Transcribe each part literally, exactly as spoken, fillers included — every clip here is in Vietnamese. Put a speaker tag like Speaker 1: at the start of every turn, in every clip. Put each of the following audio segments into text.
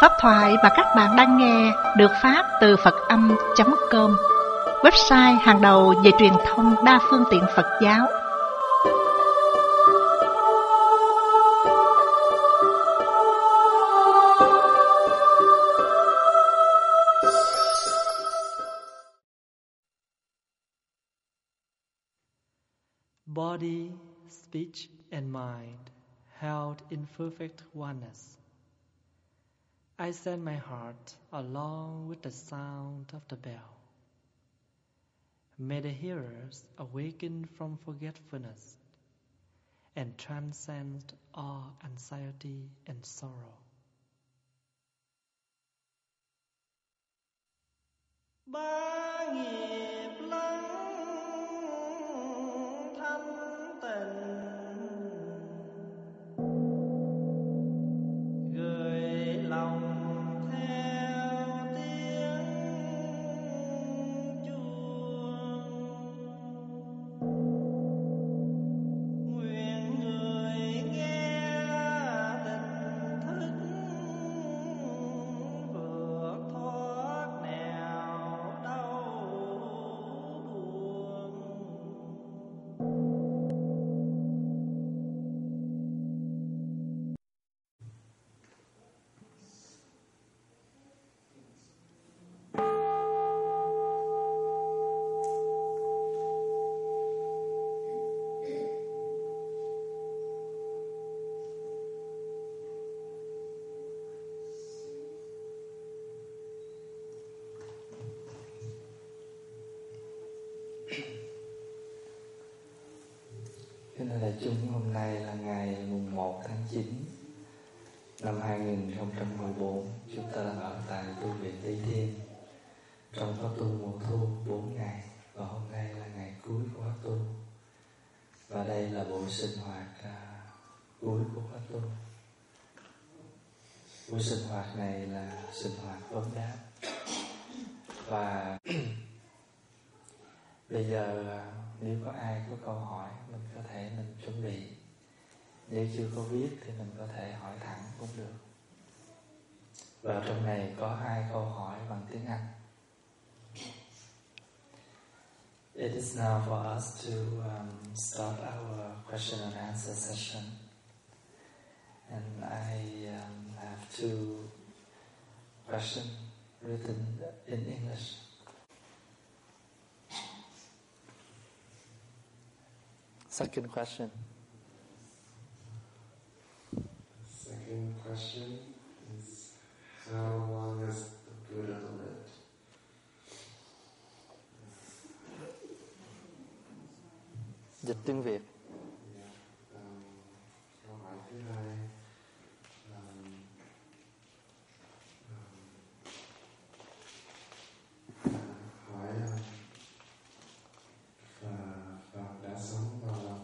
Speaker 1: Pháp thoại mà các bạn đang nghe được phát từ Phật Âm chấm com, website hàng đầu về truyền thông đa phương tiện Phật giáo.
Speaker 2: Body, speech, and mind held in perfect oneness. I send my heart along with the sound of the bell. May the hearers awaken from forgetfulness and transcend all anxiety and sorrow.
Speaker 3: Ba nghiệp lắng thanh tịnh, gửi lòng theo tiếng chuông. Nguyện người nghe tỉnh thức, vượt thoát nẻo đau buồn.
Speaker 4: Kính thưa đại chúng, hôm nay là ngày mùng một tháng chín năm hai nghìn không trăm mười bốn. Chúng ta đang ở tại tu viện Tây Thiên trong khóa tu mùa thu bốn ngày, và hôm nay là ngày cuối của khóa tu. Và đây là buổi sinh hoạt à, cuối của khóa tu. Buổi sinh hoạt này là sinh hoạt vấn đáp. Và bây giờ à, nếu có ai có câu hỏi, mình có thể mình chuẩn bị. Nếu chưa có viết thì mình có thể hỏi thẳng cũng được. Và trong này có hai câu hỏi bằng tiếng Anh. It is now for us to um, start our question and answer session. And I um, have two questions written in English. Second question.
Speaker 5: Second question is, how long has the Buddha lived?
Speaker 4: Dịch tiếng Việt.
Speaker 5: Yeah. Um, câu hỏi thứ hai, um, um, hỏi um, và Phật đã sống bao lâu?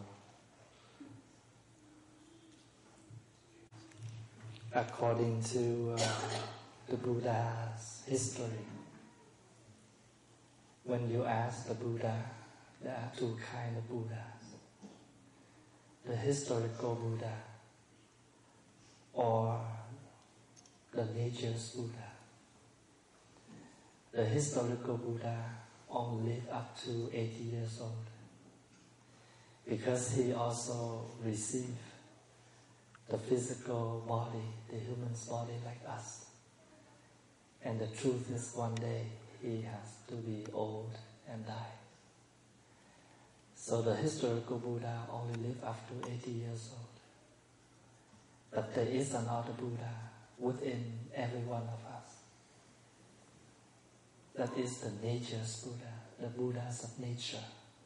Speaker 4: According to uh, the Buddha's history, when you ask the Buddha, there are two kinds of Buddhas. The historical Buddha or the nature's Buddha. The historical Buddha only lived up to eighty years old because he also received the physical body, the human's body like us. And the truth is, one day he has to be old and die. So the historical Buddha only lived up to eighty years old. But there is another Buddha within every one of us. That is the nature's Buddha, the Buddhas of nature.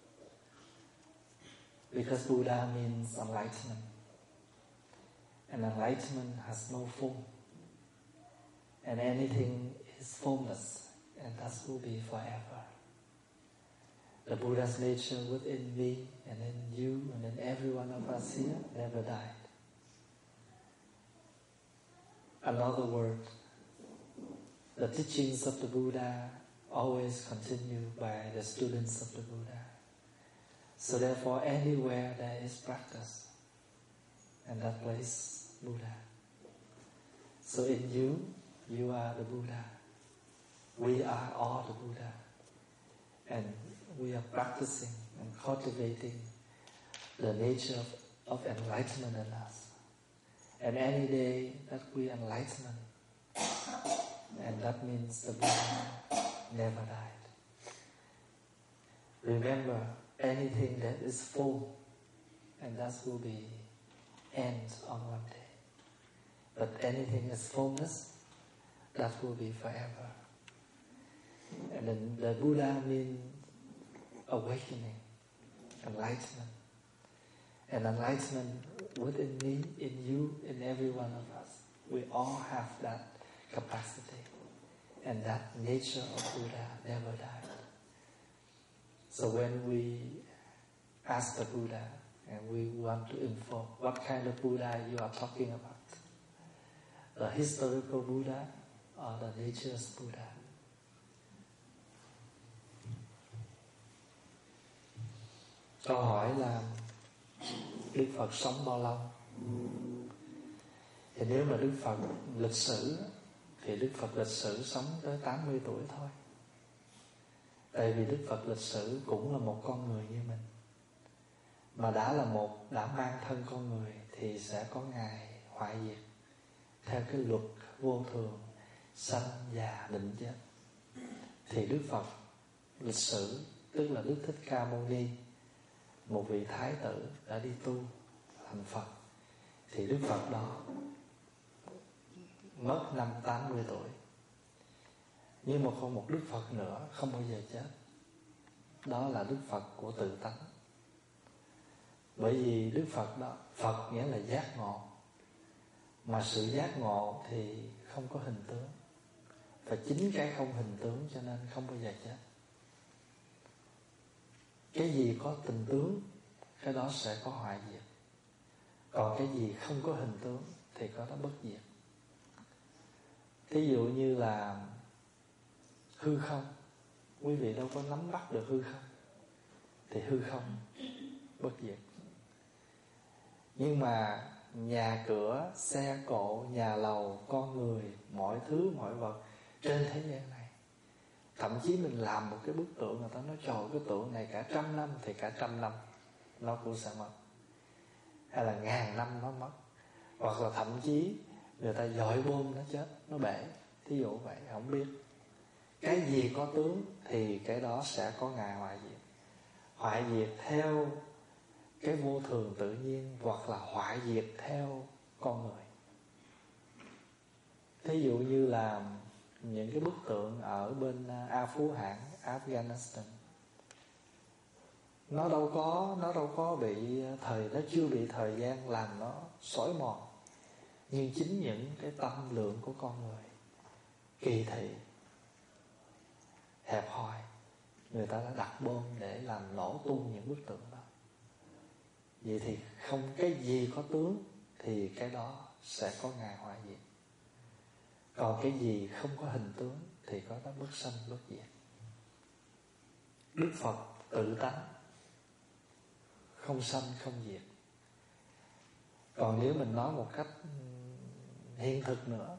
Speaker 4: Because Buddha means enlightenment. And enlightenment has no form. And anything is formless, and thus will be forever. The Buddha's nature within me, and in you, and in every one of us here never died. Another word, the teachings of the Buddha always continue by the students of the Buddha. So therefore, anywhere there is practice, and that place Buddha. So in you, You are the Buddha. We are all the Buddha. And we are practicing and cultivating the nature of, of enlightenment in us. And any day that we enlighten, and that means the Buddha never died. Remember, anything that is full, and that will be end on one day. But anything is fullness, that will be forever. And then the Buddha means awakening, enlightenment. And enlightenment within me, in you, in every one of us. We all have that capacity. And that nature of Buddha never died. So when we ask the Buddha, and we want to inform what kind of Buddha you are talking about, the historical Buddha or the nature's Buddha. Câu hỏi là Đức Phật sống bao lâu? Thì nếu mà Đức Phật lịch sử thì Đức Phật lịch sử sống tới tám mươi tuổi thôi. Tại vì Đức Phật lịch sử cũng là một con người như mình. Mà đã là một, đã mang thân con người thì sẽ có ngày hoại diệt theo cái luật vô thường, sanh, già, định, chết. Thì Đức Phật lịch sử, tức là Đức Thích Ca Mâu Ni, một vị thái tử đã đi tu thành Phật, thì Đức Phật đó mất năm tám mươi tuổi. Nhưng mà còn một Đức Phật nữa không bao giờ chết. Đó là Đức Phật của tự tánh. Bởi vì Đức Phật đó, Phật nghĩa là giác ngộ. Mà sự giác ngộ thì không có hình tướng. Và chính cái không hình tướng cho nên không bao giờ chết. Cái gì có tình tướng, cái đó sẽ có hoại diệt. Còn cái gì không có hình tướng thì có đó bất diệt. Thí dụ như là hư không, quý vị đâu có nắm bắt được hư không, thì hư không bất diệt. Nhưng mà nhà cửa, xe cộ, nhà lầu, con người, mọi thứ, mọi vật trên thế gian này, thậm chí mình làm một cái bức tượng, người ta nói trời cái tượng này cả trăm năm, thì cả trăm năm nó cũng sẽ mất. Hay là ngàn năm nó mất. Hoặc là thậm chí người ta dội bom nó chết, nó bể. Thí dụ vậy, không biết. Cái gì có tướng thì cái đó sẽ có ngày hoại diệt. Hoại diệt theo cái vô thường tự nhiên, hoặc là hoại diệt theo con người. Thí dụ như là những cái bức tượng ở bên A Phú Hãn, Afghanistan, nó đâu có nó đâu có bị thời nó chưa bị thời gian làm nó xói mòn. Nhưng chính những cái tâm lượng của con người kỳ thị, hẹp hòi, người ta đã đặt bom để làm nổ tung những bức tượng đó. Vậy thì không, cái gì có tướng thì cái đó sẽ có ngày hoại diệt. Còn cái gì không có hình tướng thì có đó bất sanh bất diệt. Đức Phật tự tánh, không sanh không diệt. Còn nếu mình nói một cách hiện thực nữa,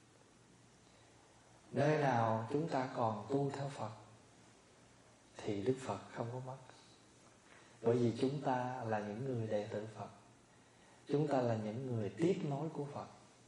Speaker 4: nơi nào chúng ta còn tu theo Phật thì Đức Phật không có mất. Bởi vì chúng ta là những người đệ tử Phật, chúng ta là những người tiếp nối của Phật.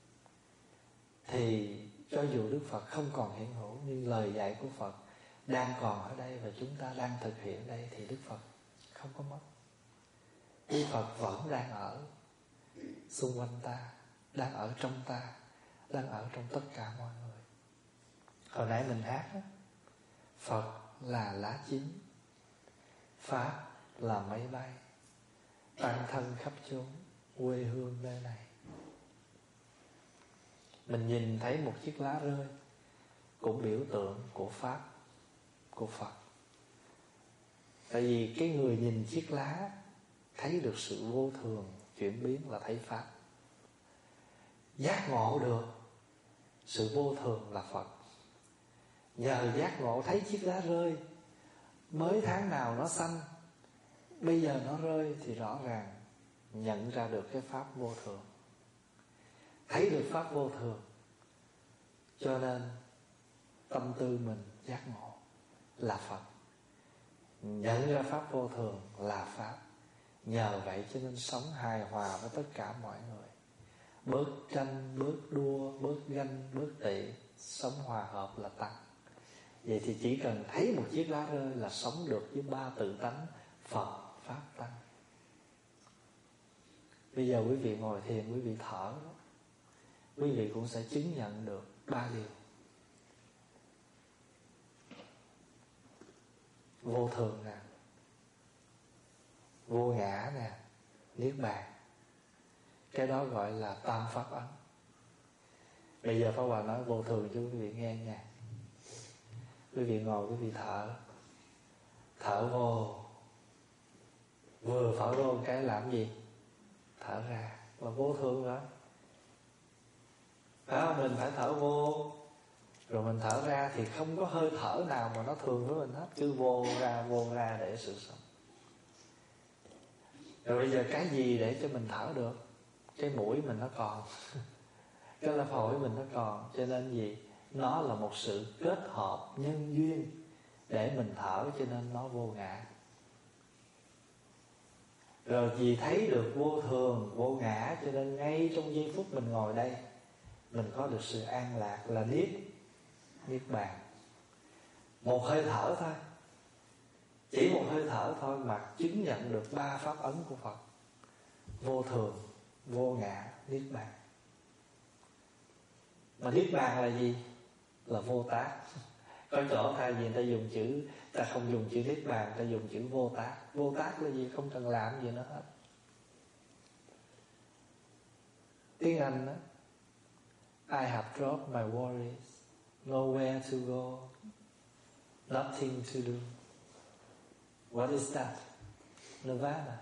Speaker 4: Thì cho dù Đức Phật không còn hiện hữu, nhưng lời dạy của Phật đang còn ở đây và chúng ta đang thực hiện đây, thì Đức Phật không có mất. Đức Phật vẫn đang ở xung quanh ta, đang ở trong ta, đang ở trong tất cả mọi người. Hồi nãy mình hát đó, Phật là lá chín, Pháp là máy bay, tăng thân khắp chốn, quê hương nơi này. Mình nhìn thấy một chiếc lá rơi cũng biểu tượng của Pháp, của Phật. Tại vì cái người nhìn chiếc lá thấy được sự vô thường chuyển biến là thấy Pháp. Giác ngộ được sự vô thường là Phật. Nhờ giác ngộ thấy chiếc lá rơi, mới tháng nào nó xanh, bây giờ nó rơi, thì rõ ràng nhận ra được cái Pháp vô thường. Thấy được Pháp vô thường, Cho nên tâm tư mình giác ngộ là Phật, nhận ra pháp vô thường là Pháp. Nhờ vậy cho nên sống hài hòa với tất cả mọi người, bớt tranh, bớt đua, bớt ganh, bớt tị, sống hòa hợp là Tăng. Vậy thì chỉ cần thấy một chiếc lá rơi là sống được với ba tự tánh Phật, Pháp, Tăng. Bây giờ quý vị ngồi thiền, quý vị thở đó, quý vị cũng sẽ chứng nhận được ba điều: vô thường nè, vô ngã nè, niết bàn. Cái đó gọi là tam pháp ấn. Bây giờ Pháp Hòa nói vô thường cho quý vị nghe nha. Quý vị ngồi, quý vị thở, thở vô, vừa thở vô một cái làm gì? Thở ra, là vô thường đó. Phải không? Mình phải thở vô, rồi mình thở ra thì không có hơi thở nào mà nó thường với mình hết. Cứ vô ra, vô ra để sự sống. Rồi bây giờ cái gì để cho mình thở được? Cái mũi mình nó còn, cái là phổi mình nó còn. Cho nên gì? Nó là một sự kết hợp nhân duyên để mình thở, cho nên nó vô ngã. Rồi vì thấy được vô thường, vô ngã, cho nên ngay trong giây phút mình ngồi đây, mình có được sự an lạc là niết, niết bàn. Một hơi thở thôi, chỉ một hơi thở thôi mà chứng nhận được ba pháp ấn của Phật: vô thường, vô ngã, niết bàn. Mà niết bàn là gì? Là vô tác. Có chỗ thay vì người ta dùng chữ, ta không dùng chữ niết bàn, ta dùng chữ vô tác. Vô tác là gì? Không cần làm gì nữa hết. Tiếng Anh đó, I have dropped my worries, nowhere to go, nothing to do. What is that? Nirvana.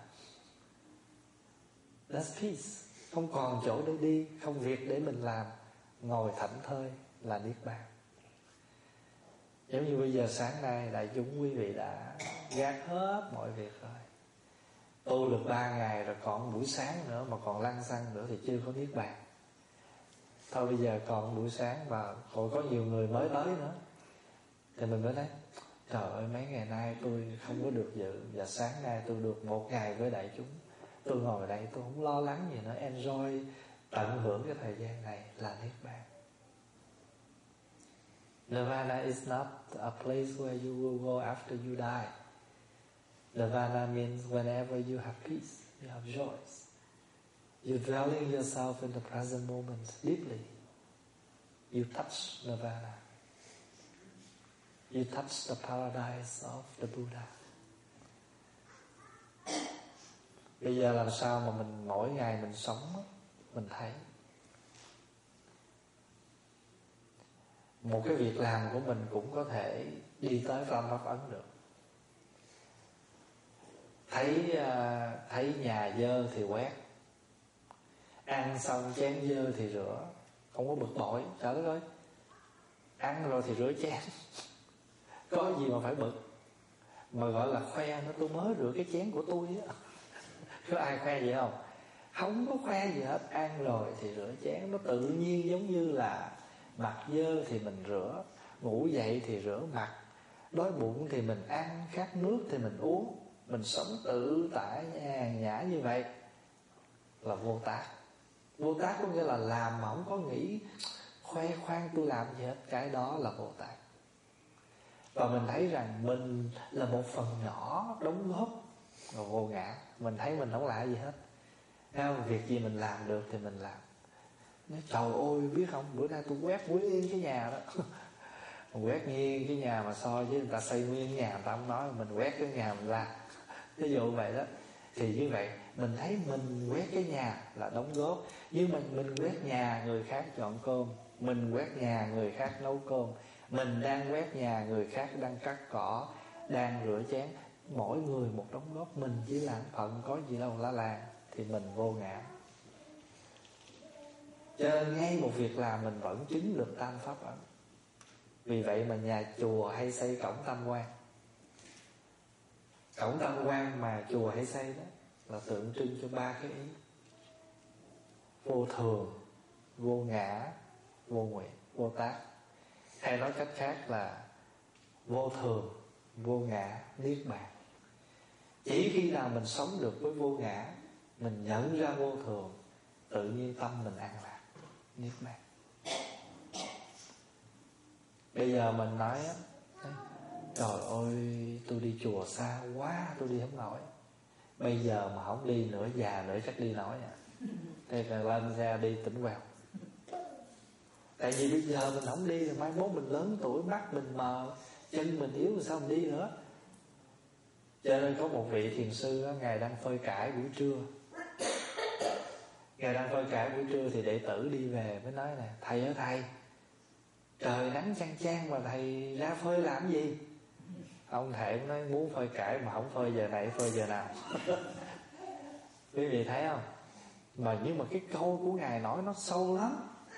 Speaker 4: That's peace. Không còn chỗ để đi, không việc để mình làm, ngồi thảnh thơi là niết bàn. Giống như bây giờ sáng nay đại chúng quý vị đã gác hết mọi việc rồi, tu được ba ngày rồi, còn buổi sáng nữa mà còn lăn xăng nữa thì chưa có niết bàn. Thôi bây giờ còn buổi sáng và còn có nhiều người mới tới nữa, thì mình mới nói trời ơi, mấy ngày nay tôi không có được dự, và sáng nay tôi được một ngày với đại chúng. Tôi ngồi đây tôi không lo lắng gì nữa, enjoy, tận hưởng cái thời gian này là niết bàn. Nirvana is not a place where you will go after you die. Nirvana means whenever you have peace, you have joy. You're dwelling yourself in the present moment deeply. You touch Nirvana. You touch the paradise of the Buddha. Bây giờ làm sao mà mình mỗi ngày mình sống, mình thấy một cái việc làm của mình cũng có thể đi tới tam pháp ấn được. Thấy thấy nhà dơ thì quét, ăn xong chén dơ thì rửa, không có bực bội. Trời đất ơi, ăn rồi thì rửa chén, có gì mà phải bực, mà gọi là khoe nữa, tôi mới rửa cái chén của tôi á. Có ai khoe vậy không? Không có khoe gì hết. Ăn rồi thì rửa chén, nó tự nhiên, giống như là mặt dơ thì mình rửa, ngủ dậy thì rửa mặt, đói bụng thì mình ăn, khát nước thì mình uống. Mình sống tự tại nhàn nhã như vậy là vô tác. Vô tác có nghĩa là làm mà không có nghĩ khoe khoang tôi làm gì hết. Cái đó là vô tác. Và mình thấy rằng mình là một phần nhỏ đóng góp vào vô ngã. Mình thấy mình không làm gì hết. Không, việc gì mình làm được thì mình làm. Nói trời ơi, biết không, bữa nay tôi quét nguyên cái nhà đó. Mình quét nghiêng cái nhà mà so với người ta xây nguyên nhà, người ta không nói, mình quét cái nhà mình làm. Ví dụ vậy đó. Thì như vậy mình thấy mình quét cái nhà là đóng góp. Nhưng mà mình quét nhà, người khác chọn cơm. Mình quét nhà, người khác nấu cơm. Mình đang quét nhà, người khác đang cắt cỏ, đang rửa chén. Mỗi người một đóng góp. Mình chỉ làm phận, có gì đâu la làng, thì mình vô ngã. Cho nên ngay một việc làm mình vẫn chứng được tam pháp ấn. Vì vậy mà nhà chùa hay xây cổng tam quan. Cổng tam quan mà chùa hay xây đó là tượng trưng cho ba cái ý: vô thường, vô ngã, vô nguyện, vô tác. hay nói cách khác là vô thường, vô ngã, niết bàn. Chỉ khi nào mình sống được với vô ngã, mình nhận ra vô thường, tự nhiên tâm mình an lạc, niết bàn. Bây giờ mình nói trời ơi, tôi đi chùa xa quá, tôi đi không nổi. Bây giờ mà không đi nữa, già nữa chắc đi nổi à. Thế là lên xe đi tỉnh queo. Tại vì bây giờ mình không đi thì mai mốt mình lớn tuổi, mắt mình mờ, chân mình yếu rồi sao mình đi nữa. Cho nên có một vị thiền sư đó, Ngài đang phơi cải buổi trưa. Ngài đang phơi cải buổi trưa thì đệ tử đi về mới nói nè: thầy ơi thầy, trời nắng chang chang mà thầy ra phơi làm gì? Ông thầy cũng nói muốn phơi cải mà không phơi giờ này phơi giờ nào. Quý vị thấy không? Mà nhưng mà cái câu của Ngài nói nó sâu lắm.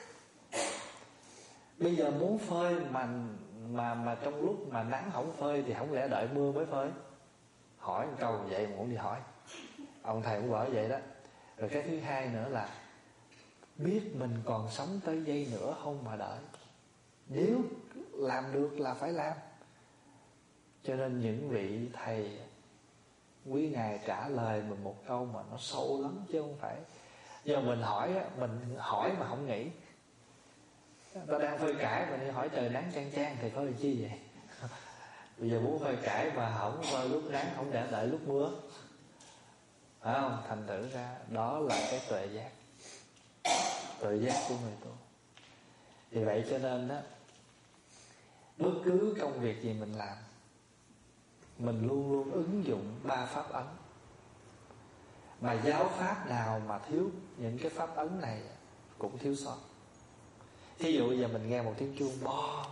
Speaker 4: Bây giờ muốn phơi mà mà mà trong lúc mà nắng không phơi thì không lẽ đợi mưa mới phơi? Hỏi một câu vậy mà cũng đi hỏi. Ông thầy cũng vỡ vậy đó. Rồi cái thứ hai nữa là biết mình còn sống tới giây nữa không mà đợi. Nếu làm được là phải làm. Cho nên những vị thầy quý Ngài trả lời mình một câu mà nó sâu lắm chứ không phải. Nhưng mà mình hỏi, mình hỏi mà không nghĩ. Ta đang phơi cải mà đi hỏi trời nắng chang chang thì phơi chi vậy? Bây giờ muốn phơi cải mà không phơi lúc nắng, không để đợi lúc mưa, phải không? Thành thử ra đó là cái tuệ giác, tuệ giác của người tu. Vì vậy cho nên đó, bất cứ công việc gì mình làm, mình luôn luôn ứng dụng ba pháp ấn. Mà giáo pháp nào mà thiếu những cái pháp ấn này cũng thiếu sót. Thí dụ giờ mình nghe một tiếng chuông bon,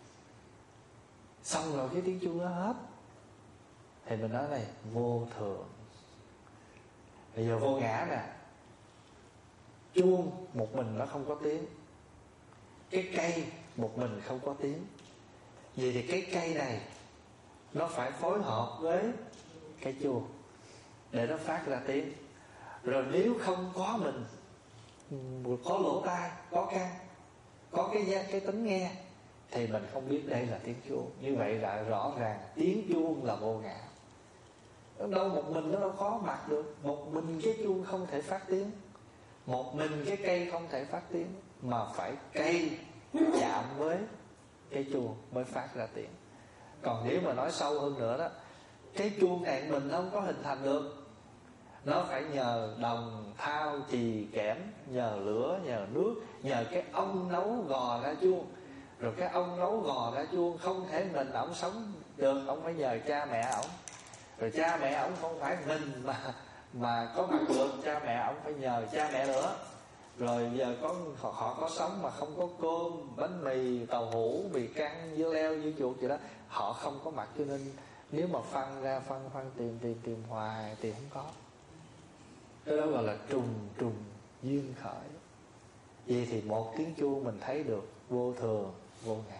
Speaker 4: xong rồi cái tiếng chuông nó hết, thì mình nói này vô thường. Bây giờ vô ngã nè. Chuông một mình nó không có tiếng, cái cây một mình không có tiếng. Vậy thì cái cây này nó phải phối hợp với cái chuông để nó phát ra tiếng. Rồi nếu không có mình, có lỗ tai, có căn, có cái giác, cái tính nghe, thì mình không biết đây là tiếng chuông. Như vậy là rõ ràng tiếng chuông là vô ngã. Đâu một mình nó đâu có mặt được. Một mình cái chuông không thể phát tiếng, một mình cái cây không thể phát tiếng, mà phải cây chạm với cái chuông mới phát ra tiếng. Còn nếu mà nói sâu hơn nữa đó, cái chuông này mình không có hình thành được. Nó phải nhờ đồng, thao, chì, kẽm, nhờ lửa, nhờ nước, nhờ cái ông nấu gò ra chuông. Rồi cái ông nấu gò ra chuông không thể mình ổng sống được, ổng phải nhờ cha mẹ ổng. Rồi cha mẹ ổng không phải mình mà mà có mặt được, cha mẹ ổng phải nhờ cha mẹ nữa. Rồi giờ có họ, họ có sống mà không có cơm, bánh mì, tàu hũ, mì căng, dưa leo, dưa chuột gì đó, họ không có mặt. Cho nên nếu mà phân ra phân phân tìm tìm tìm hoài thì không có. Cái đó gọi là trùng trùng duyên khởi. Vậy thì một tiếng chuông mình thấy được vô thường, vô ngã.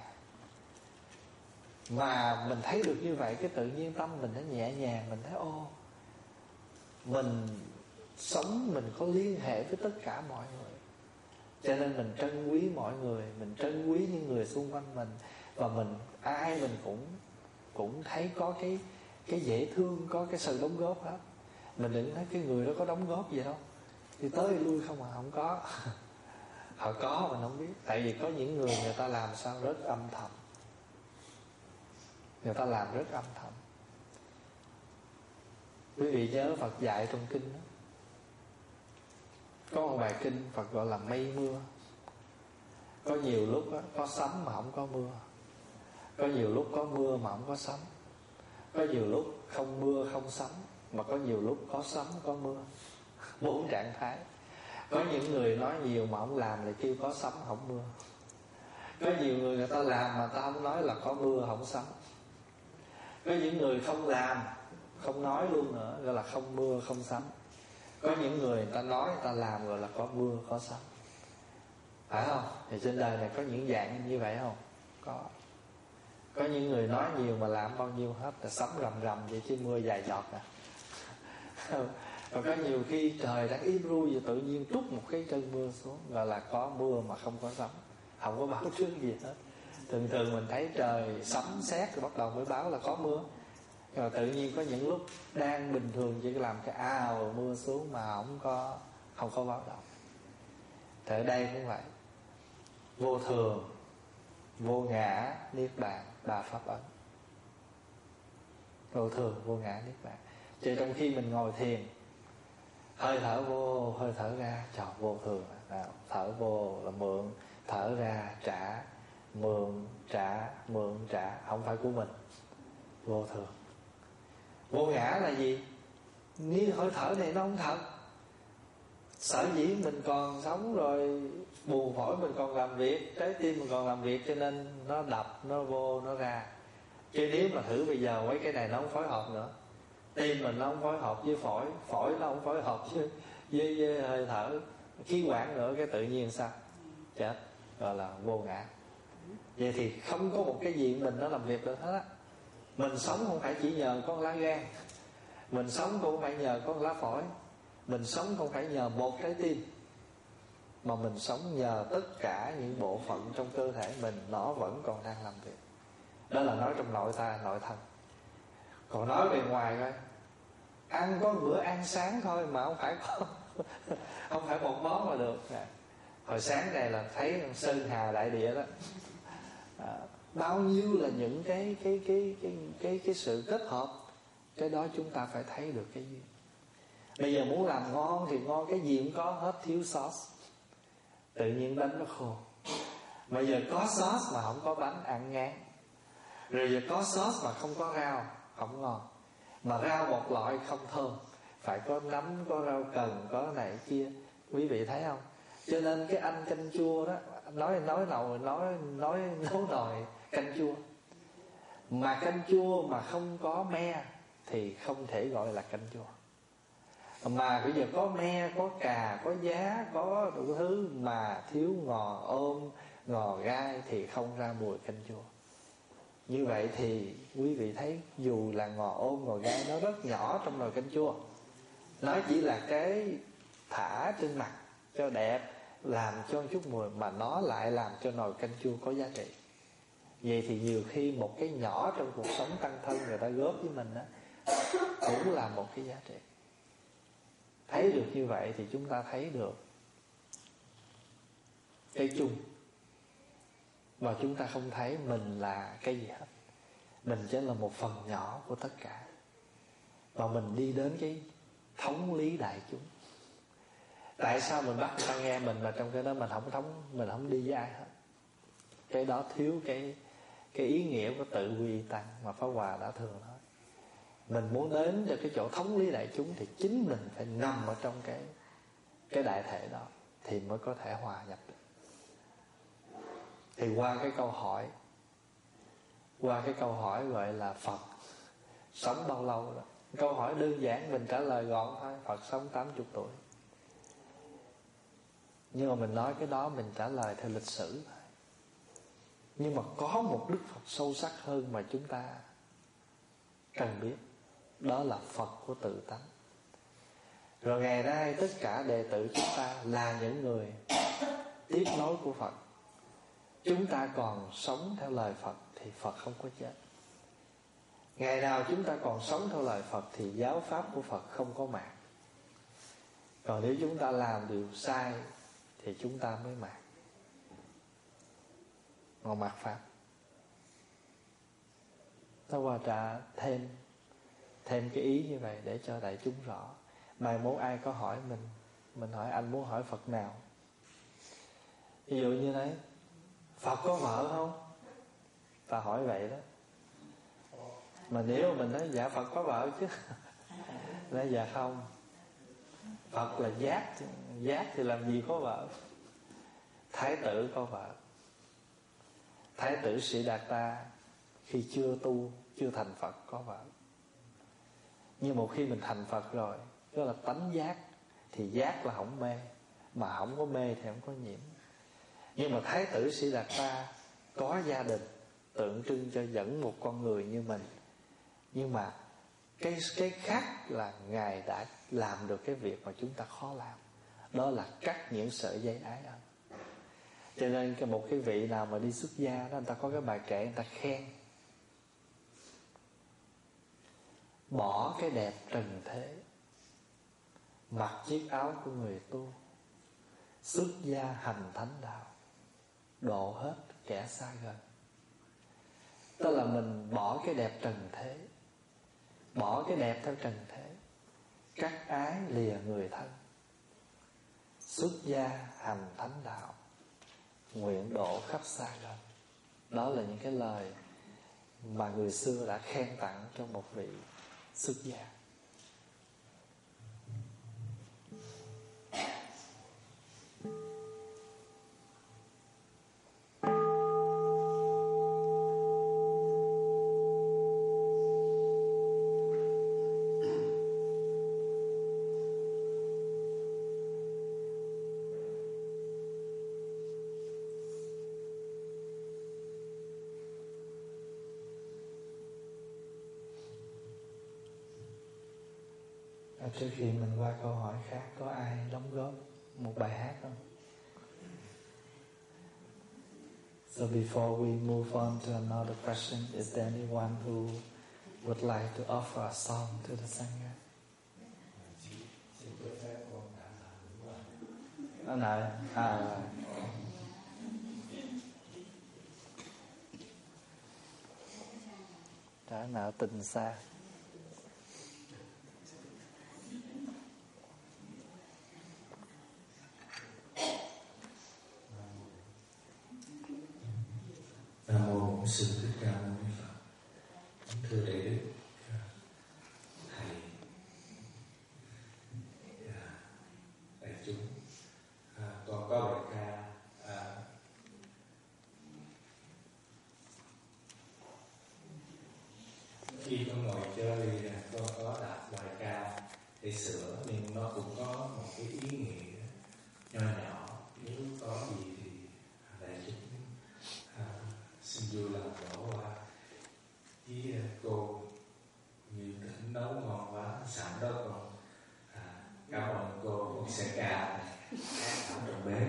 Speaker 4: Mà mình thấy được như vậy, cái tự nhiên tâm mình nó nhẹ nhàng. Mình thấy ô, mình sống mình có liên hệ với tất cả mọi người. Cho nên mình trân quý mọi người, mình trân quý những người xung quanh mình. Và mình ai mình cũng cũng thấy có cái cái dễ thương, có cái sự đóng góp hết. Mình đừng thấy cái người đó có đóng góp gì đâu, thì tới lui không mà không có. Họ có mình không biết. Tại vì có những người người ta làm sao rất âm thầm. Người ta làm rất âm thầm. Quý vị nhớ Phật dạy trong kinh đó, có một bài kinh Phật gọi là mây mưa. Có nhiều lúc đó, có sấm mà không có mưa. Có nhiều lúc có mưa mà không có sấm. Có nhiều lúc không mưa không sấm, mà có nhiều lúc có sấm có mưa. Bốn trạng thái. Có những người nói nhiều mà không làm lại kêu có sấm không mưa. Có nhiều người người ta làm mà ta không nói là có mưa không sấm. Có những người không làm, không nói luôn nữa, gọi là không mưa không sấm. Có những người người ta nói người ta làm rồi là có mưa có sấm. Phải không? Thì trên đời này có những dạng như vậy không? Có. Có những người nói nhiều mà làm bao nhiêu hết, là sấm rầm rầm vậy chứ mưa vài giọt à. Và có nhiều khi trời đang im ru vậy tự nhiên trút một cái cơn mưa xuống, gọi là có mưa mà không có sấm, không có báo trước gì hết. Thường thường mình thấy trời sấm sét rồi bắt đầu mới báo là có mưa. Rồi tự nhiên có những lúc đang bình thường chỉ làm cái ào mưa xuống mà không có không có báo động. Thì ở đây cũng vậy. Vô thường, vô ngã, niết bàn, ba pháp ấn. Vô thường, vô ngã, niết bàn. Chứ trong khi mình ngồi thiền, hơi thở vô, hơi thở ra, trời vô thường. À, thở vô là mượn, thở ra trả, mượn trả, mượn trả, không phải của mình. Vô thường. Vô ngã là gì? Như hơi thở này nó không thật. Sở dĩ mình còn sống rồi, buồn phổi mình còn làm việc, trái tim mình còn làm việc, cho nên nó đập, nó vô, nó ra. Chứ nếu mà thử bây giờ mấy cái này nó không phối hợp nữa, tim mình nó không phối hợp với phổi, phổi nó không phối hợp với, với, với hơi thở, khí quản nữa, cái tự nhiên sao? Chết, gọi là vô ngã. Vậy thì không có một cái gì mình nó làm việc được hết á. Mình sống không phải chỉ nhờ con lá gan, mình sống cũng không phải nhờ con lá phổi, mình sống không phải nhờ một trái tim, mà mình sống nhờ tất cả những bộ phận trong cơ thể mình, nó vẫn còn đang làm việc. Đó là nói trong nội ta, nội thân. Còn nói bề ngoài coi, ăn có bữa ăn sáng thôi mà không phải có không phải một món mà được. Hồi sáng này là thấy Sơn Hà đại địa đó, à, bao nhiêu là những cái cái cái cái cái cái sự kết hợp. Cái đó chúng ta phải thấy được cái gì. Bây giờ muốn làm ngon thì ngon, cái gì cũng có hết, thiếu sauce tự nhiên bánh nó khô. Bây giờ có sauce mà không có bánh ăn ngán. Rồi giờ có sauce mà không có rau không ngon. Mà rau một loại không thơm, phải có nấm, có rau cần, có này kia. Quý vị thấy không? Cho nên cái anh canh chua đó, nói nói nồi nói nói nấu nồi canh chua, mà canh chua mà không có me thì không thể gọi là canh chua. Mà bây giờ có me, có cà, có giá, có đủ thứ mà thiếu ngò ôm, ngò gai thì không ra mùi canh chua. Như vậy thì quý vị thấy dù là ngò ôm, ngò gai nó rất nhỏ trong nồi canh chua, nó chỉ là cái thả trên mặt cho đẹp, làm cho chút mùi, mà nó lại làm cho nồi canh chua có giá trị. Vậy thì nhiều khi một cái nhỏ trong cuộc sống tăng thân người ta góp với mình đó, cũng là một cái giá trị. Thấy được như vậy thì chúng ta thấy được cái chung, mà chúng ta không thấy mình là cái gì hết. Mình chỉ là một phần nhỏ của tất cả, và mình đi đến cái thống lý đại chúng. Tại sao mình bắt người ta nghe mình mà trong cái đó mình không thống, mình không đi với ai hết? Cái đó thiếu cái cái ý nghĩa của tự quy tăng mà Pháp Hòa đã thường nói. Mình muốn đến cho cái chỗ thống lý đại chúng thì chính mình phải nằm ở trong cái cái đại thể đó thì mới có thể hòa nhập được. Thì qua cái câu hỏi, qua cái câu hỏi gọi là Phật sống bao lâu đó, câu hỏi đơn giản mình trả lời gọn thôi, Phật sống tám mươi tuổi. Nhưng mà mình nói cái đó mình trả lời theo lịch sử thôi. Nhưng mà có một Đức Phật sâu sắc hơn mà chúng ta cần biết, đó là Phật của tự tánh. Rồi ngày nay tất cả đệ tử chúng ta là những người tiếp nối của Phật. Chúng ta còn sống theo lời Phật thì Phật không có chết. Ngày nào chúng ta còn sống theo lời Phật thì giáo pháp của Phật không có mạt. Còn nếu chúng ta làm điều sai thì chúng ta mới mạt, ngọn mạt pháp. Nó qua trả thêm thêm cái ý như vậy để cho đại chúng rõ. Mai muốn ai có hỏi mình, mình hỏi anh muốn hỏi Phật nào. Ví dụ như đấy, Phật có vợ không? Ta hỏi vậy đó. Mà nếu mà mình nói dạ Phật có vợ chứ, nói dạ không. Phật là giác, giác thì làm gì có vợ. Thái tử có vợ. Thái tử Sĩ Đạt Ta khi chưa tu, chưa thành Phật có vợ. Nhưng một khi mình thành Phật rồi, đó là tánh giác, thì giác là không mê, mà không có mê thì không có nhiễm. Nhưng mà Thái tử Sĩ Đạt Ta có gia đình, tượng trưng cho dẫn một con người như mình. Nhưng mà cái, cái khác là Ngài đã làm được cái việc mà chúng ta khó làm, đó là cắt những sợi dây ái ân. Cho nên cái một cái vị nào mà đi xuất gia đó, người ta có cái bài kệ, người ta khen: bỏ cái đẹp trần thế, mặc chiếc áo của người tu, xuất gia hành thánh đạo, độ hết kẻ xa gần. Tức là mình bỏ cái đẹp trần thế, bỏ cái đẹp theo trần thế, cắt ái lìa người thân, xuất gia hành thánh đạo, nguyện độ khắp xa gần. Đó là những cái lời mà người xưa đã khen tặng cho một vị xuất gia. Trước khi mình qua câu hỏi khác, có ai đóng góp một bài hát không? So before we move on to another question, is there anyone who would like to offer a song to the Sangha? Ở này, à rồi. Trả nợ tình xa.
Speaker 5: Nam mô Bổn Sư Thích Ca Mâu Ni Phật. Thưa Đại Đức, thầy, đại chúng, à, con có bài ca à, khi con ngồi chơi, con có đặt bài ca để sửa, nhưng nó cũng có một cái ý nghĩa nho nhỏ. Nếu có gì thì đại chúng à, xin vui lòng bỏ qua. Với cô như tỉnh nấu ngon quá, sẵn đó con à, cảm ơn cô, con sẽ ca ở trong bếp.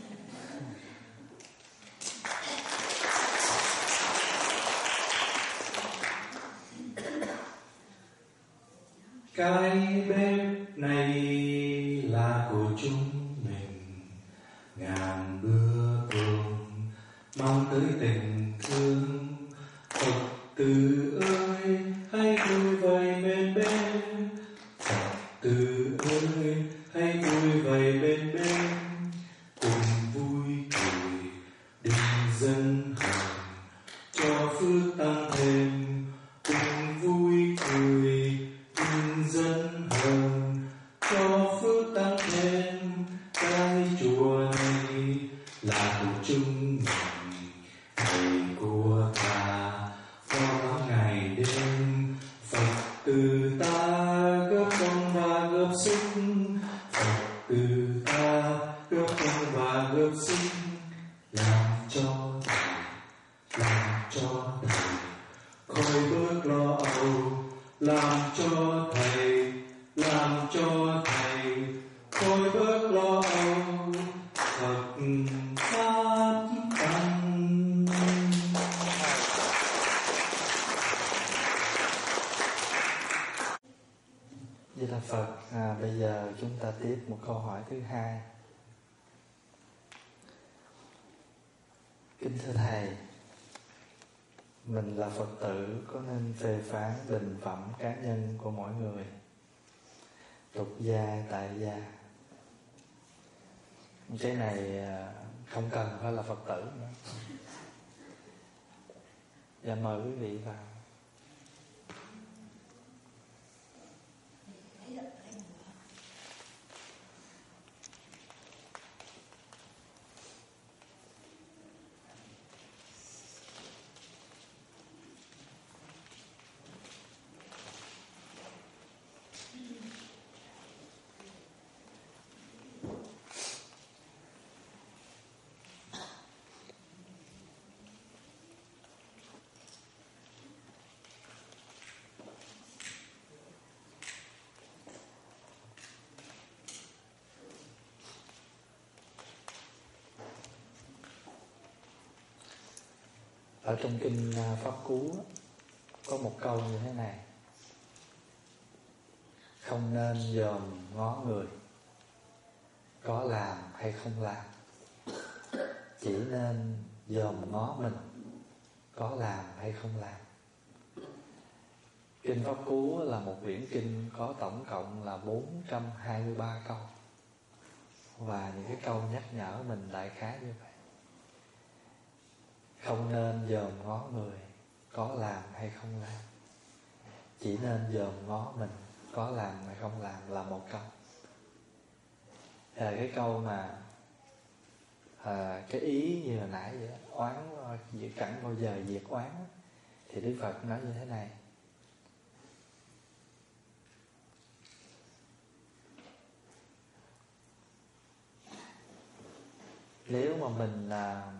Speaker 5: Cái bếp này là của chúng mình, ngàn bữa cơm mang tới tình thương. Phật tử ơi, hãy vui vầy bên bên. Phật tử ơi, hãy vui vầy bên bên. Cùng vui cười, đừng giận hờn, cho phước tăng thêm. Cùng vui cười, đừng giận hờn, cho phước tăng thêm. Cái chùa này là của chúng mình, thầy của ta qua ngày đêm. Phật tử ta góp công và góp sức, Phật tử ta góp công và góp sức, làm cho thầy, làm cho thầy khỏi bớt lo âu, làm cho thầy, làm cho thầy khỏi bớt lo âu. Phật pháp tăng.
Speaker 4: Vậy là Phật. À, bây giờ chúng ta tiếp một câu hỏi thứ hai. Kính thưa thầy, mình là Phật tử có nên phê phán bình phẩm cá nhân của mỗi người, tục gia, tại gia? Cái này không cần phải là Phật tử nữa. Dạ mời quý vị vào. Ở trong kinh Pháp Cú có một câu như thế này: không nên dòm ngó người có làm hay không làm, chỉ nên dòm ngó mình có làm hay không làm. Kinh Pháp Cú là một quyển kinh có tổng cộng là bốn trăm hai mươi ba câu, và những cái câu nhắc nhở mình đại khái như vậy: không nên dòm ngó người có làm hay không làm, chỉ nên dòm ngó mình có làm hay không làm là một câu. Là cái câu mà à, cái ý như hồi nãy vậy, oán chẳng bao giờ diệt oán, thì Đức Phật nói như thế này: nếu mà mình à,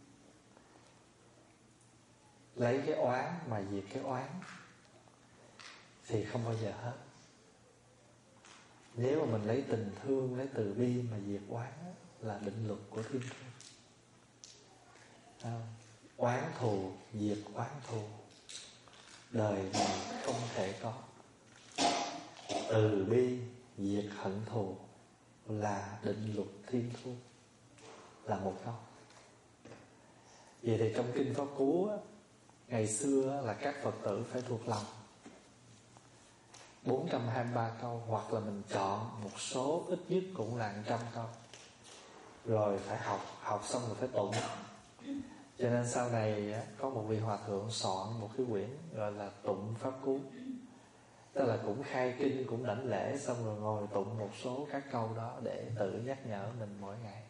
Speaker 4: lấy cái oán mà diệt cái oán thì không bao giờ hết. Nếu mà mình lấy tình thương, lấy từ bi mà diệt oán là định luật của thiên thương. Không? Oán thù diệt oán thù, đời này không thể có. Từ bi diệt hận thù là định luật thiên thu, là một câu. Vậy thì trong kinh Pháp Cú á, ngày xưa là các Phật tử phải thuộc lòng bốn trăm hai mươi ba câu, hoặc là mình chọn một số ít nhất cũng là một trăm câu, rồi phải học, học xong rồi phải tụng. Cho nên sau này á, có một vị hòa thượng soạn một cái quyển gọi là Tụng Pháp Cú. Tức là cũng khai kinh, cũng đảnh lễ, xong rồi ngồi tụng một số các câu đó để tự nhắc nhở mình mỗi ngày.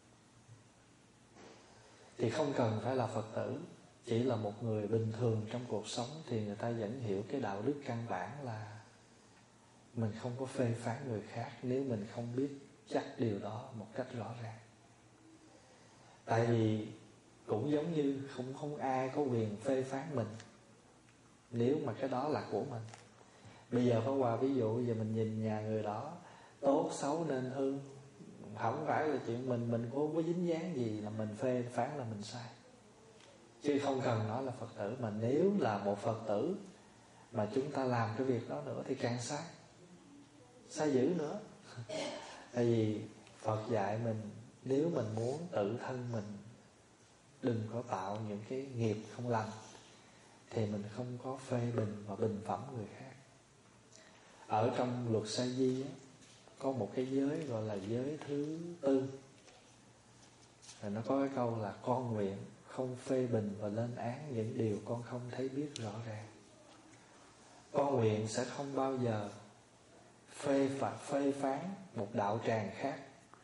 Speaker 4: Thì không cần phải là Phật tử, chỉ là một người bình thường trong cuộc sống thì người ta vẫn hiểu cái đạo đức căn bản là mình không có phê phán người khác nếu mình không biết chắc điều đó một cách rõ ràng. Tại vì cũng giống như không không ai có quyền phê phán mình nếu mà cái đó là của mình. Bây giờ Pháp Hòa ví dụ, bây giờ mình nhìn nhà người đó tốt xấu nên hư, không phải là chuyện mình mình cũng không có dính dáng gì là mình phê phán là mình sai, chứ không cần nói là Phật tử. Mà nếu là một Phật tử mà chúng ta làm cái việc đó nữa thì càng sai, sai dữ nữa. Tại vì Phật dạy mình, nếu mình muốn tự thân mình đừng có tạo những cái nghiệp không lành thì mình không có phê bình và bình phẩm người khác. Ở trong luật Sa Di á, có một cái giới gọi là giới thứ tư, rồi nó có cái câu là: con nguyện không phê bình và lên án những điều con không thấy biết rõ ràng. Con nguyện sẽ không bao giờ phê phạt phê phán một đạo tràng khác.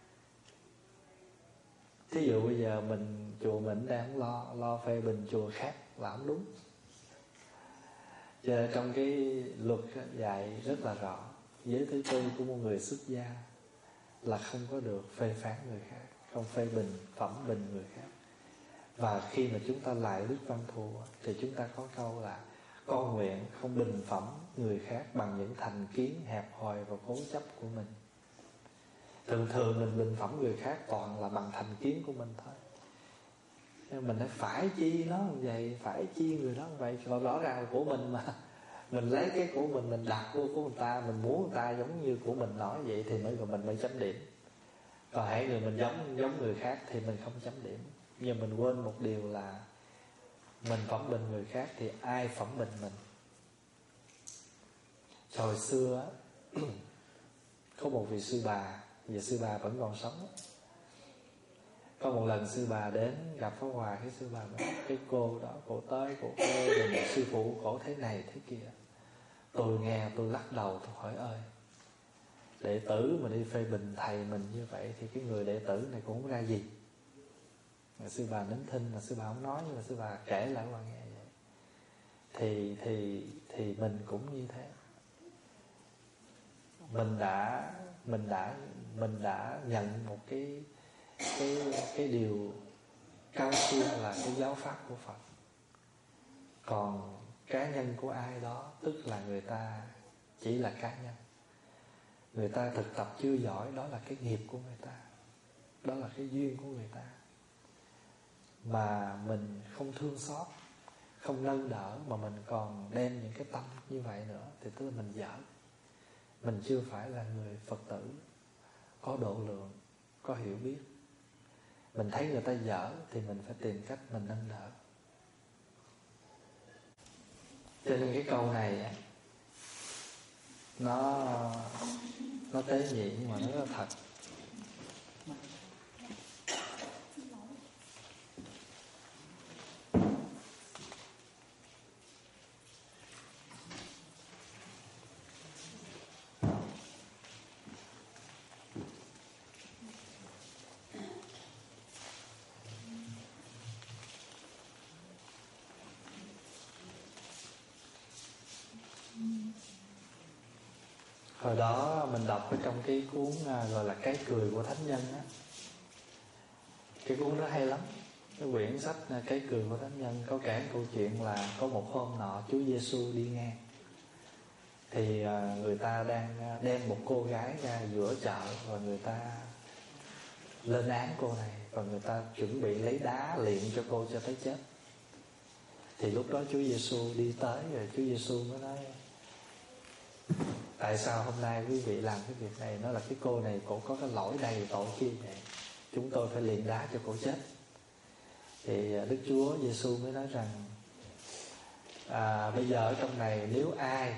Speaker 4: Thí dụ bây giờ mình, chùa mình đang lo lo phê bình chùa khác là không đúng. Giờ trong cái luật dạy rất là rõ, giới thứ tư của một người xuất gia là không có được phê phán người khác, không phê bình, phẩm bình người khác. Và khi mà chúng ta lại đức văn thù thì chúng ta có câu là: con nguyện không bình phẩm người khác bằng những thành kiến hẹp hòi và cố chấp của mình. Thường thường mình bình phẩm người khác toàn là bằng thành kiến của mình thôi. Mình nói phải chi nó như vậy, phải chi người đó như vậy, rồi rõ ràng là của mình mà. Mình lấy cái của mình, mình đặt vô của người ta, mình muốn người ta giống như của mình nói vậy thì mới rồi mình mới chấm điểm. Còn hãy người mình giống giống người khác thì mình không chấm điểm. Nhưng mình quên một điều là mình phẩm bình người khác thì ai phẩm bình mình. Hồi xưa có một vị sư bà, giờ sư bà vẫn còn sống. Có một lần sư bà đến gặp Pháp Hòa, cái sư bà nói: cái cô đó, cô tới, cô ơi, mình sư phụ cổ thế này thế kia. Tôi nghe tôi lắc đầu, tôi hỏi ơi, đệ tử mà đi phê bình thầy mình như vậy thì cái người đệ tử này cũng không ra gì. Mà sư bà nín thinh, mà sư bà không nói, nhưng mà sư bà kể lại qua nghe vậy. Thì thì thì mình cũng như thế. Mình đã mình đã mình đã nhận một cái cái cái điều cao siêu là cái giáo pháp của Phật. Còn cá nhân của ai đó tức là người ta chỉ là cá nhân. Người ta thực tập chưa giỏi, đó là cái nghiệp của người ta, đó là cái duyên của người ta. Mà mình không thương xót không nâng đỡ mà mình còn đem những cái tâm như vậy nữa, thì tức là mình dở. Mình chưa phải là người Phật tử có độ lượng, có hiểu biết. Mình thấy người ta dở thì mình phải tìm cách mình nâng đỡ. Cho nên cái câu này á, nó nó tế nhị nhưng mà nó rất là thật. Hồi đó mình đọc ở trong cái cuốn gọi là Cái Cười của Thánh Nhân á. Cái cuốn đó hay lắm. Cái quyển sách Cái Cười của Thánh Nhân có kể câu chuyện là có một hôm nọ Chúa Giêsu đi ngang. Thì người ta đang đem một cô gái ra giữa chợ, và người ta lên án cô này, và người ta chuẩn bị lấy đá liệng cho cô cho tới chết. Thì lúc đó Chúa Giêsu đi tới, rồi Chúa Giêsu mới nói: tại sao hôm nay quý vị làm cái việc này? Nó là cái cô này cổ có cái lỗi này tội kia vậy, chúng tôi phải liệng đá cho cổ chết. Thì Đức Chúa Giêsu mới nói rằng à, bây giờ ở trong này nếu ai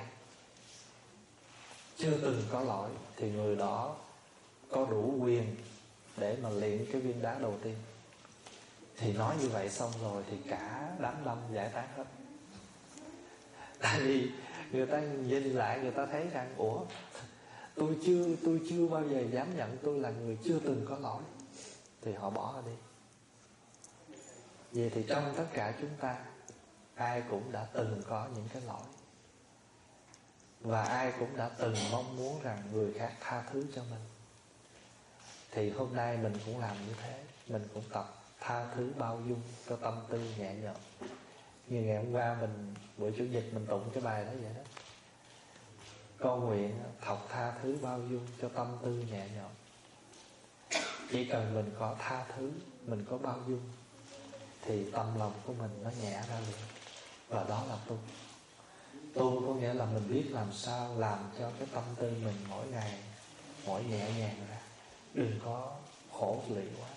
Speaker 4: chưa từng có lỗi thì người đó có đủ quyền để mà liệng cái viên đá đầu tiên. Thì nói như vậy xong rồi thì cả đám đông giải tán hết. Tại vì người ta nhìn lại, người ta thấy rằng ủa, tôi chưa tôi chưa bao giờ dám nhận tôi là người chưa từng có lỗi, thì họ bỏ ra đi. Vậy thì trong tất cả chúng ta, ai cũng đã từng có những cái lỗi, và ai cũng đã từng mong muốn rằng người khác tha thứ cho mình. Thì hôm nay mình cũng làm như thế. Mình cũng tập tha thứ bao dung cho tâm tư nhẹ nhõm. Như ngày hôm qua mình, buổi Chủ nhật mình tụng cái bài đó vậy đó. Con nguyện học tha thứ bao dung cho tâm tư nhẹ nhõm. Chỉ cần mình có tha thứ, mình có bao dung, thì tâm lòng của mình nó nhẹ ra liền. Và đó là tu. Tu có nghĩa là mình biết làm sao làm cho cái tâm tư mình mỗi ngày mỗi nhẹ nhàng ra, đừng có khổ lụy quá.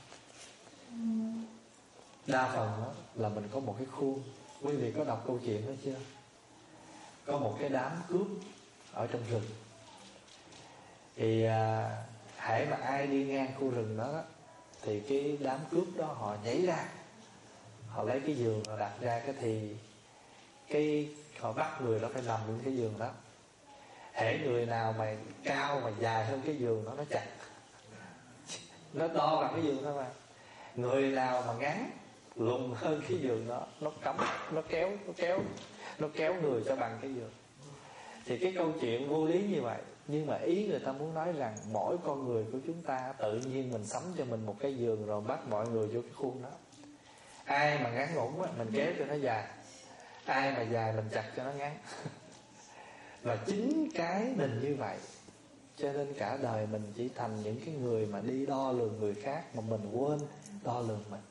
Speaker 4: Đa phần đó là mình có một cái khuôn. Quý vị có đọc câu chuyện đó chưa? Có một cái đám cướp ở trong rừng. Thì à, hễ mà ai đi ngang khu rừng đó, đó thì cái đám cướp đó họ nhảy ra, họ lấy cái giường họ đặt ra, cái thì cái họ bắt người đó phải nằm trên cái giường đó. Hễ người nào mà cao mà dài hơn cái giường đó, nó chặt, nó đo bằng cái giường đó mà. Người nào mà ngắn lùn hơn cái giường đó, nó cắm, nó kéo, nó kéo, nó kéo người cho bằng cái giường. Thì cái câu chuyện vô lý như vậy, nhưng mà ý người ta muốn nói rằng mỗi con người của chúng ta tự nhiên mình sắm cho mình một cái giường, rồi bắt mọi người vô cái khuôn đó. Ai mà ngắn ngủn á, mình kéo cho nó dài. Ai mà dài mình chặt cho nó ngắn. Và chính cái mình như vậy, cho nên cả đời mình chỉ thành những cái người mà đi đo lường người khác, mà mình quên đo lường mình.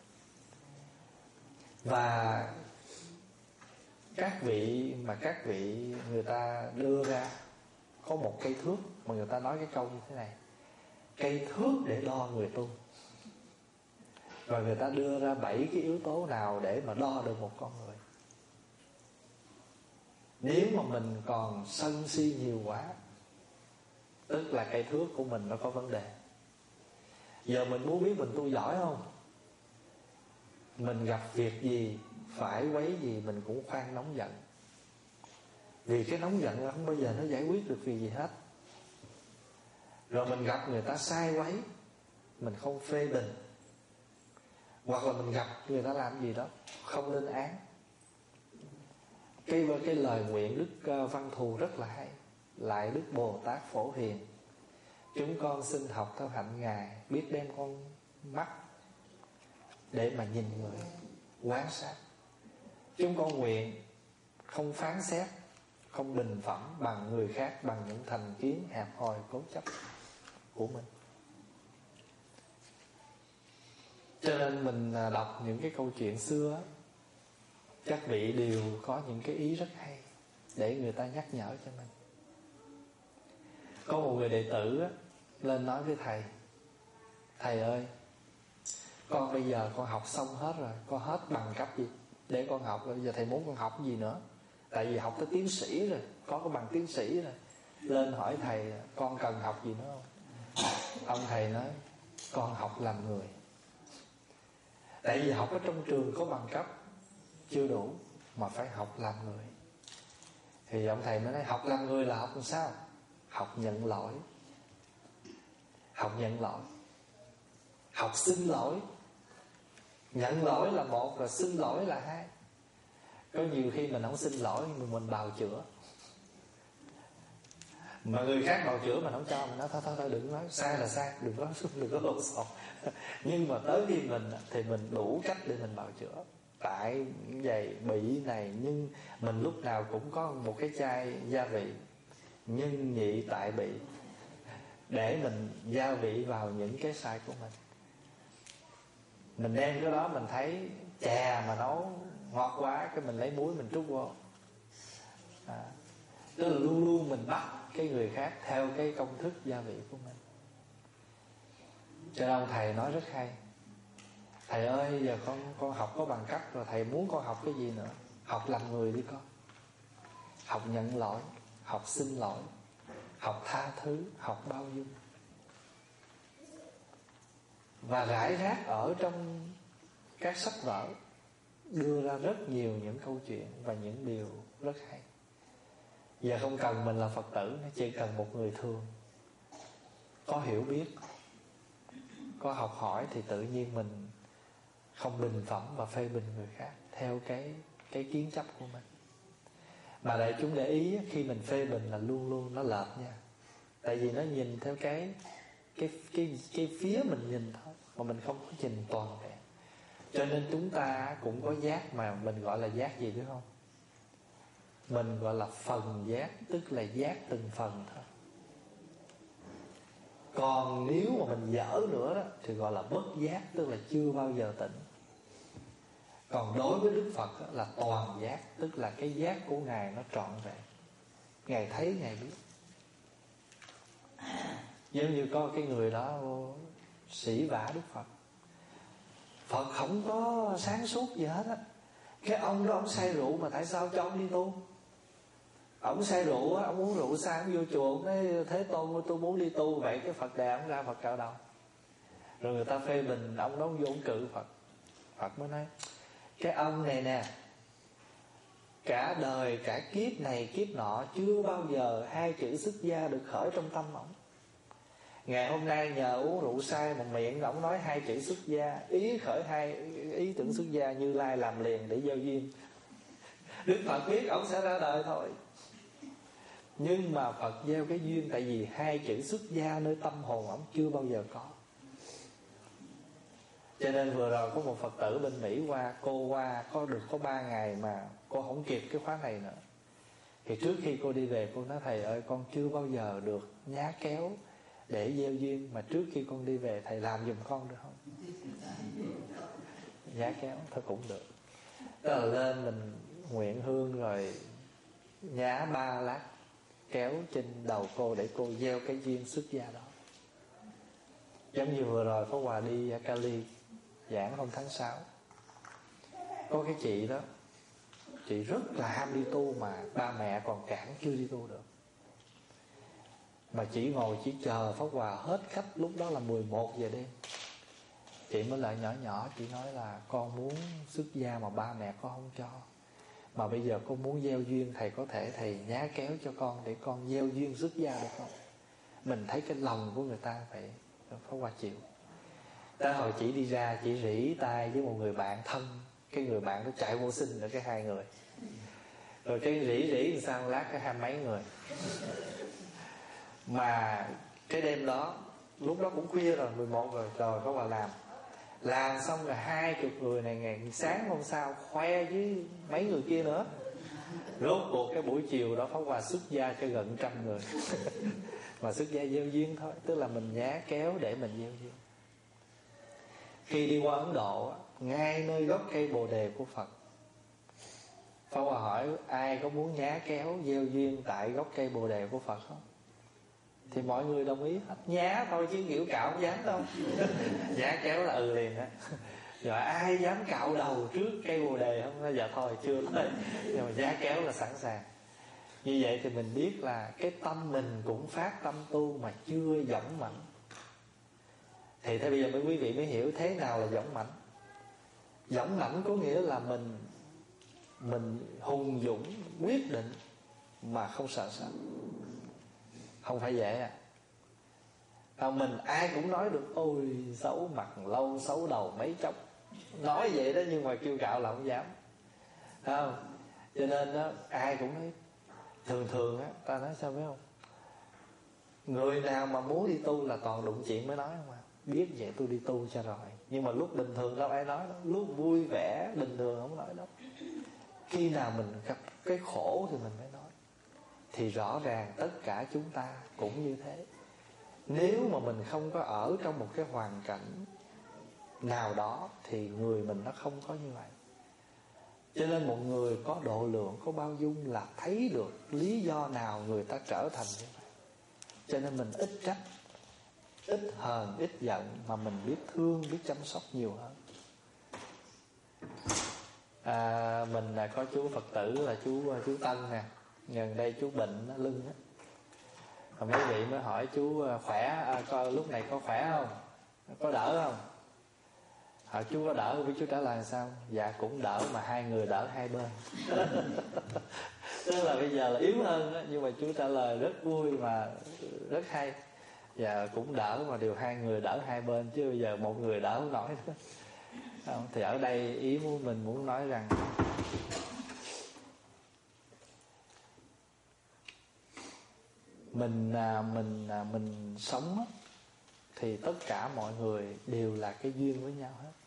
Speaker 4: Và các vị mà các vị người ta đưa ra có một cây thước, mà người ta nói cái câu như thế này: cây thước để đo người tu. Và người ta đưa ra bảy cái yếu tố nào để mà đo được một con người. Nếu mà mình còn sân si nhiều quá, tức là cây thước của mình nó có vấn đề. Giờ mình muốn biết mình tu giỏi không? Mình gặp việc gì, phải quấy gì, mình cũng khoan nóng giận. Vì cái nóng giận là không bao giờ nó giải quyết được việc gì hết. Rồi mình gặp người ta sai quấy, mình không phê bình. Hoặc là mình gặp người ta làm gì đó không lên án. Cái, cái lời nguyện Đức Văn Thù rất là hay: lại Đức Bồ Tát Phổ Hiền, chúng con xin học theo hạnh Ngài, biết đem con mắt để mà nhìn người, quan sát. Chúng con nguyện không phán xét, không bình phẩm bằng người khác bằng những thành kiến hẹp hòi cố chấp của mình. Cho nên mình đọc những cái câu chuyện xưa, các vị đều có những cái ý rất hay để người ta nhắc nhở cho mình. Có một người đệ tử á, lên nói với thầy: thầy ơi, con bây giờ con học xong hết rồi, con hết bằng cấp gì để con học rồi, bây giờ thầy muốn con học gì nữa? Tại vì học tới tiến sĩ rồi, có cái bằng tiến sĩ rồi. Lên hỏi thầy con cần học gì nữa không? Ông thầy nói: con học làm người. Tại vì học ở trong trường có bằng cấp chưa đủ, mà phải học làm người. Thì ông thầy mới nói: học làm người là học làm sao? Học nhận lỗi. Học nhận lỗi, học xin lỗi. Nhận lỗi là một, rồi xin lỗi là hai. Có nhiều khi mình không xin lỗi, mình, mình bào chữa. Mà người khác bào chữa mình không cho, mình nói thôi thôi, thôi đừng nói, sai là sai, đừng có đừng có lộn xộn. Nhưng mà tới khi mình thì mình đủ cách để mình bào chữa. Tại vậy bị này, nhưng mình lúc nào cũng có một cái chai gia vị nhân nhị tại bị, để mình gia vị vào những cái sai của mình. Mình đem cái đó mình thấy chè mà nấu ngọt quá, cái mình lấy muối mình trút vô. à, Tức là luôn luôn mình bắt cái người khác theo cái công thức gia vị của mình. Cho nên ông thầy nói rất hay: thầy ơi, giờ con con học có bằng cấp rồi, thầy muốn con học cái gì nữa? Học làm người đi con. Học nhận lỗi, học xin lỗi, học tha thứ, học bao dung. Và rải rác ở trong các sách vở đưa ra rất nhiều những câu chuyện và những điều rất hay. Giờ không cần mình là Phật tử, chỉ cần một người thường có hiểu biết, có học hỏi, thì tự nhiên mình không bình phẩm và phê bình người khác theo cái cái kiến chấp của mình. Mà đại chúng để ý, khi mình phê bình là luôn luôn nó lệch nha. Tại vì nó nhìn theo cái cái cái cái phía mình nhìn thôi, mà mình không có nhìn toàn vẹn. Cho nên chúng ta cũng có giác, mà mình gọi là giác gì biết không? Mình gọi là phần giác, tức là giác từng phần thôi. Còn nếu mà mình dở nữa đó thì gọi là bất giác, tức là chưa bao giờ tỉnh. Còn đối với Đức Phật đó, là toàn giác, tức là cái giác của Ngài nó trọn vẹn. Ngài thấy, Ngài biết. Giống như có cái người đó sỉ vả Đức Phật: Phật không có sáng suốt gì hết á. Cái ông đó ông say rượu mà tại sao cho ông đi tu? Ông say rượu á, ông uống rượu say, ông vô chùa, ông nói Thế Tôn tôi muốn đi tu. Vậy cái Phật đà ông ra Phật cạo đầu. Rồi người ta phê bình ông đó, ông vô ông cự Phật. Phật mới nói: cái ông này nè, cả đời cả kiếp này kiếp nọ chưa bao giờ hai chữ xuất gia được khởi trong tâm ông. Ngày hôm nay nhờ uống rượu say mà miệng ông nói hai chữ xuất gia, ý khởi hai ý tưởng xuất gia, Như Lai làm liền để gieo duyên. Đức Phật biết ông sẽ ra đời thôi, nhưng mà Phật gieo cái duyên. Tại vì hai chữ xuất gia nơi tâm hồn ông chưa bao giờ có. Cho nên vừa rồi có một Phật tử bên Mỹ qua, cô qua có được có ba ngày mà cô không kịp cái khóa này nữa. Thì trước khi cô đi về, cô nói: thầy ơi, con chưa bao giờ được nhá kéo để gieo duyên, mà trước khi con đi về thầy làm giùm con được không? Nhá kéo thôi cũng được. Tức là lên mình nguyện hương rồi nhá ba lát kéo trên đầu cô để cô gieo cái duyên xuất gia đó. Giống như vừa rồi Pháp Hòa đi Cali giảng hôm tháng sáu, có cái chị đó, chị rất là ham đi tu mà ba mẹ còn cản chưa đi tu được. Mà chỉ ngồi chỉ chờ Pháp Hòa hết khách, lúc đó là mười một giờ đêm. Chị mới lại nhỏ nhỏ, chị nói là con muốn xuất gia mà ba mẹ con không cho. Mà bây giờ con muốn gieo duyên, thầy có thể thầy nhá kéo cho con để con gieo duyên xuất gia được không? Mình thấy cái lòng của người ta vậy, Pháp Hòa chịu. Tới hồi chị đi ra, chị rỉ tay với một người bạn thân. Cái người bạn nó chạy vô xin nữa cái hai người. Rồi cái rỉ rỉ làm sao lát cái hai mấy người. Mà cái đêm đó, lúc đó cũng khuya rồi, mười một rồi, trời Pháp Hòa làm Làm xong rồi hai chục người này ngày sáng hôm sau khoe với mấy người kia nữa. Rốt cuộc cái buổi chiều đó Pháp Hòa xuất gia cho gần trăm người. Mà xuất gia gieo duyên thôi, tức là mình nhá kéo để mình gieo duyên. Khi đi qua Ấn Độ, ngay nơi gốc cây Bồ Đề của Phật, Pháp Hòa hỏi ai có muốn nhá kéo gieo duyên tại gốc cây Bồ Đề của Phật không? Thì mọi người đồng ý hết. Nhá thôi chứ kiểu cạo không dám đâu. Nhá kéo là ừ liền á. Rồi ai dám cạo đầu trước cây Bồ Đề không? Nói dạ thôi chưa tới. Nhưng mà nhá kéo là sẵn sàng. Như vậy thì mình biết là cái tâm mình cũng phát tâm tu mà chưa dũng mãnh. Thì thế bây giờ mấy quý vị mới hiểu thế nào là dũng mãnh. Dũng mãnh có nghĩa là mình Mình hùng dũng quyết định mà không sợ sợ. Không phải dễ à. Còn mình ai cũng nói được ôi xấu mặt lâu xấu đầu mấy chốc. Nói vậy đó nhưng mà kêu cạo là không dám. Không? Cho nên đó, ai cũng nói. Thường thường á, ta nói sao biết không? Người nào mà muốn đi tu là toàn đụng chuyện mới nói không à. Biết vậy tôi đi tu cho rồi. Nhưng mà lúc bình thường đâu ai nói đâu. Lúc vui vẻ bình thường không nói đâu. Khi nào mình gặp cái khổ thì mình mới nói. Thì rõ ràng tất cả chúng ta cũng như thế. Nếu mà mình không có ở trong một cái hoàn cảnh nào đó thì người mình nó không có như vậy. Cho nên một người có độ lượng, có bao dung là thấy được lý do nào người ta trở thành như vậy. Cho nên mình ít trách, ít hờn, ít giận, mà mình biết thương, biết chăm sóc nhiều hơn. À, mình là có chú Phật tử là chú chú Tân nè. Gần đây chú bệnh đó, lưng á. Và mấy vị mới hỏi chú khỏe, à, coi lúc này có khỏe không, có đỡ không. Hỏi chú có đỡ, với chú trả lời sao? Dạ cũng đỡ, mà hai người đỡ hai bên. Tức là bây giờ là yếu hơn đó, nhưng mà chú trả lời rất vui mà rất hay. Dạ cũng đỡ mà đều hai người đỡ hai bên, chứ bây giờ một người đỡ không nổi nữa. Không? Thì ở đây ý muốn mình muốn nói rằng mình mình mình sống thì tất cả mọi người đều là cái duyên với nhau hết.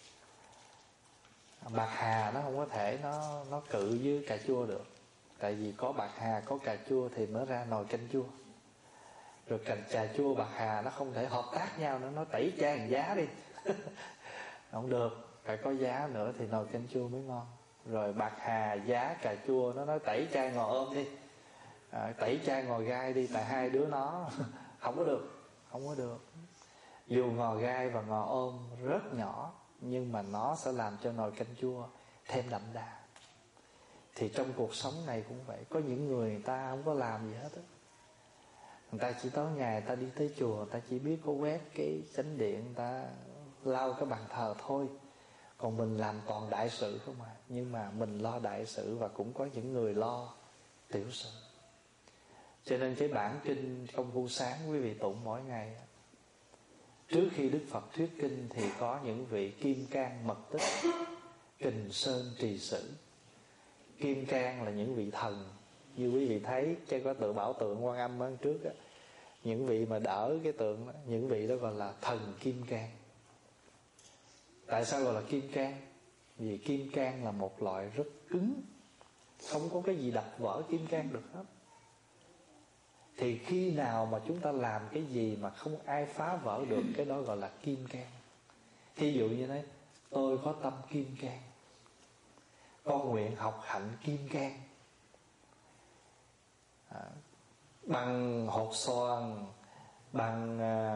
Speaker 4: Bạc hà nó không có thể nó nó cự với cà chua được. Tại vì có bạc hà, có cà chua thì mới ra nồi canh chua. Rồi cành trà chua bạc hà nó không thể hợp tác nhau nữa, nó tẩy chan giá đi. Không được, phải có giá nữa thì nồi canh chua mới ngon. Rồi bạc hà, giá, cà chua nó nói tẩy chay ngò ôm đi, à, tẩy chay ngò gai đi. Tại hai đứa nó không có được, không có được. Dù ngò gai và ngò ôm rất nhỏ, nhưng mà nó sẽ làm cho nồi canh chua thêm đậm đà. Thì trong cuộc sống này cũng vậy. Có những người người ta không có làm gì hết á. Người ta chỉ tối ngày người ta đi tới chùa, người ta chỉ biết có quét cái chánh điện, người ta lau cái bàn thờ thôi. Còn mình làm toàn đại sự không à. Nhưng mà mình lo đại sự và cũng có những người lo tiểu sự. Cho nên cái bản kinh Công Phu Sáng quý vị tụng mỗi ngày, trước khi Đức Phật thuyết kinh thì có những vị Kim Cang Mật Tích, Kình Sơn Trì Sử. Kim Cang là những vị thần, như quý vị thấy trên có tượng bảo tượng Quan Âm ở trước á, những vị mà đỡ cái tượng đó, những vị đó gọi là thần Kim Cang. Tại sao gọi là Kim Cang? Vì Kim Cang là một loại rất cứng, không có cái gì đập vỡ Kim Cang được hết. Thì khi nào mà chúng ta làm cái gì mà không ai phá vỡ được, cái đó gọi là Kim Cang. Thí dụ như thế, tôi có tâm Kim Cang, con nguyện học hạnh Kim Cang, à, bằng hột xoàn, bằng à,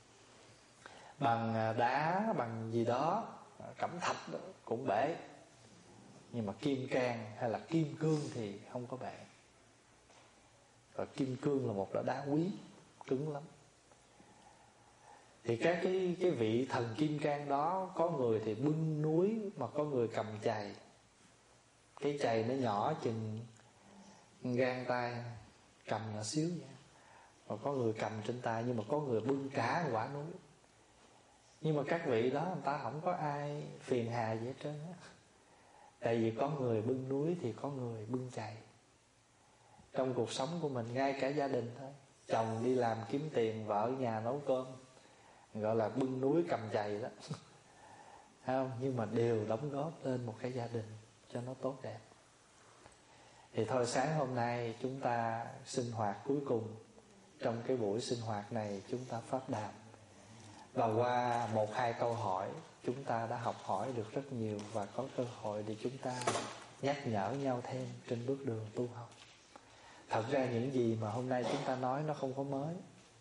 Speaker 4: bằng đá, bằng gì đó, cẩm thạch đó, cũng bể. Nhưng mà Kim Cang hay là Kim Cương thì không có bể. Và kim cương là một loại đá quý, cứng lắm. Thì các cái, cái vị thần Kim Cang đó, có người thì bưng núi, mà có người cầm chày. Cái chày nó nhỏ chừng gang tay, cầm nhỏ xíu vậy. Và có người cầm trên tay, nhưng mà có người bưng cả quả núi. Nhưng mà các vị đó người ta không có ai phiền hà gì hết trơn á. Tại vì có người bưng núi thì có người bưng chày. Trong cuộc sống của mình, ngay cả gia đình thôi, chồng đi làm kiếm tiền, vợ ở nhà nấu cơm, gọi là bưng núi cầm chày đó. Không? Nhưng mà đều đóng góp lên một cái gia đình cho nó tốt đẹp. Thì thôi sáng hôm nay chúng ta sinh hoạt cuối cùng. Trong cái buổi sinh hoạt này chúng ta pháp đàm. Và qua một hai câu hỏi chúng ta đã học hỏi được rất nhiều, và có cơ hội để chúng ta nhắc nhở nhau thêm trên bước đường tu học. Thật ra những gì mà hôm nay chúng ta nói nó không có mới,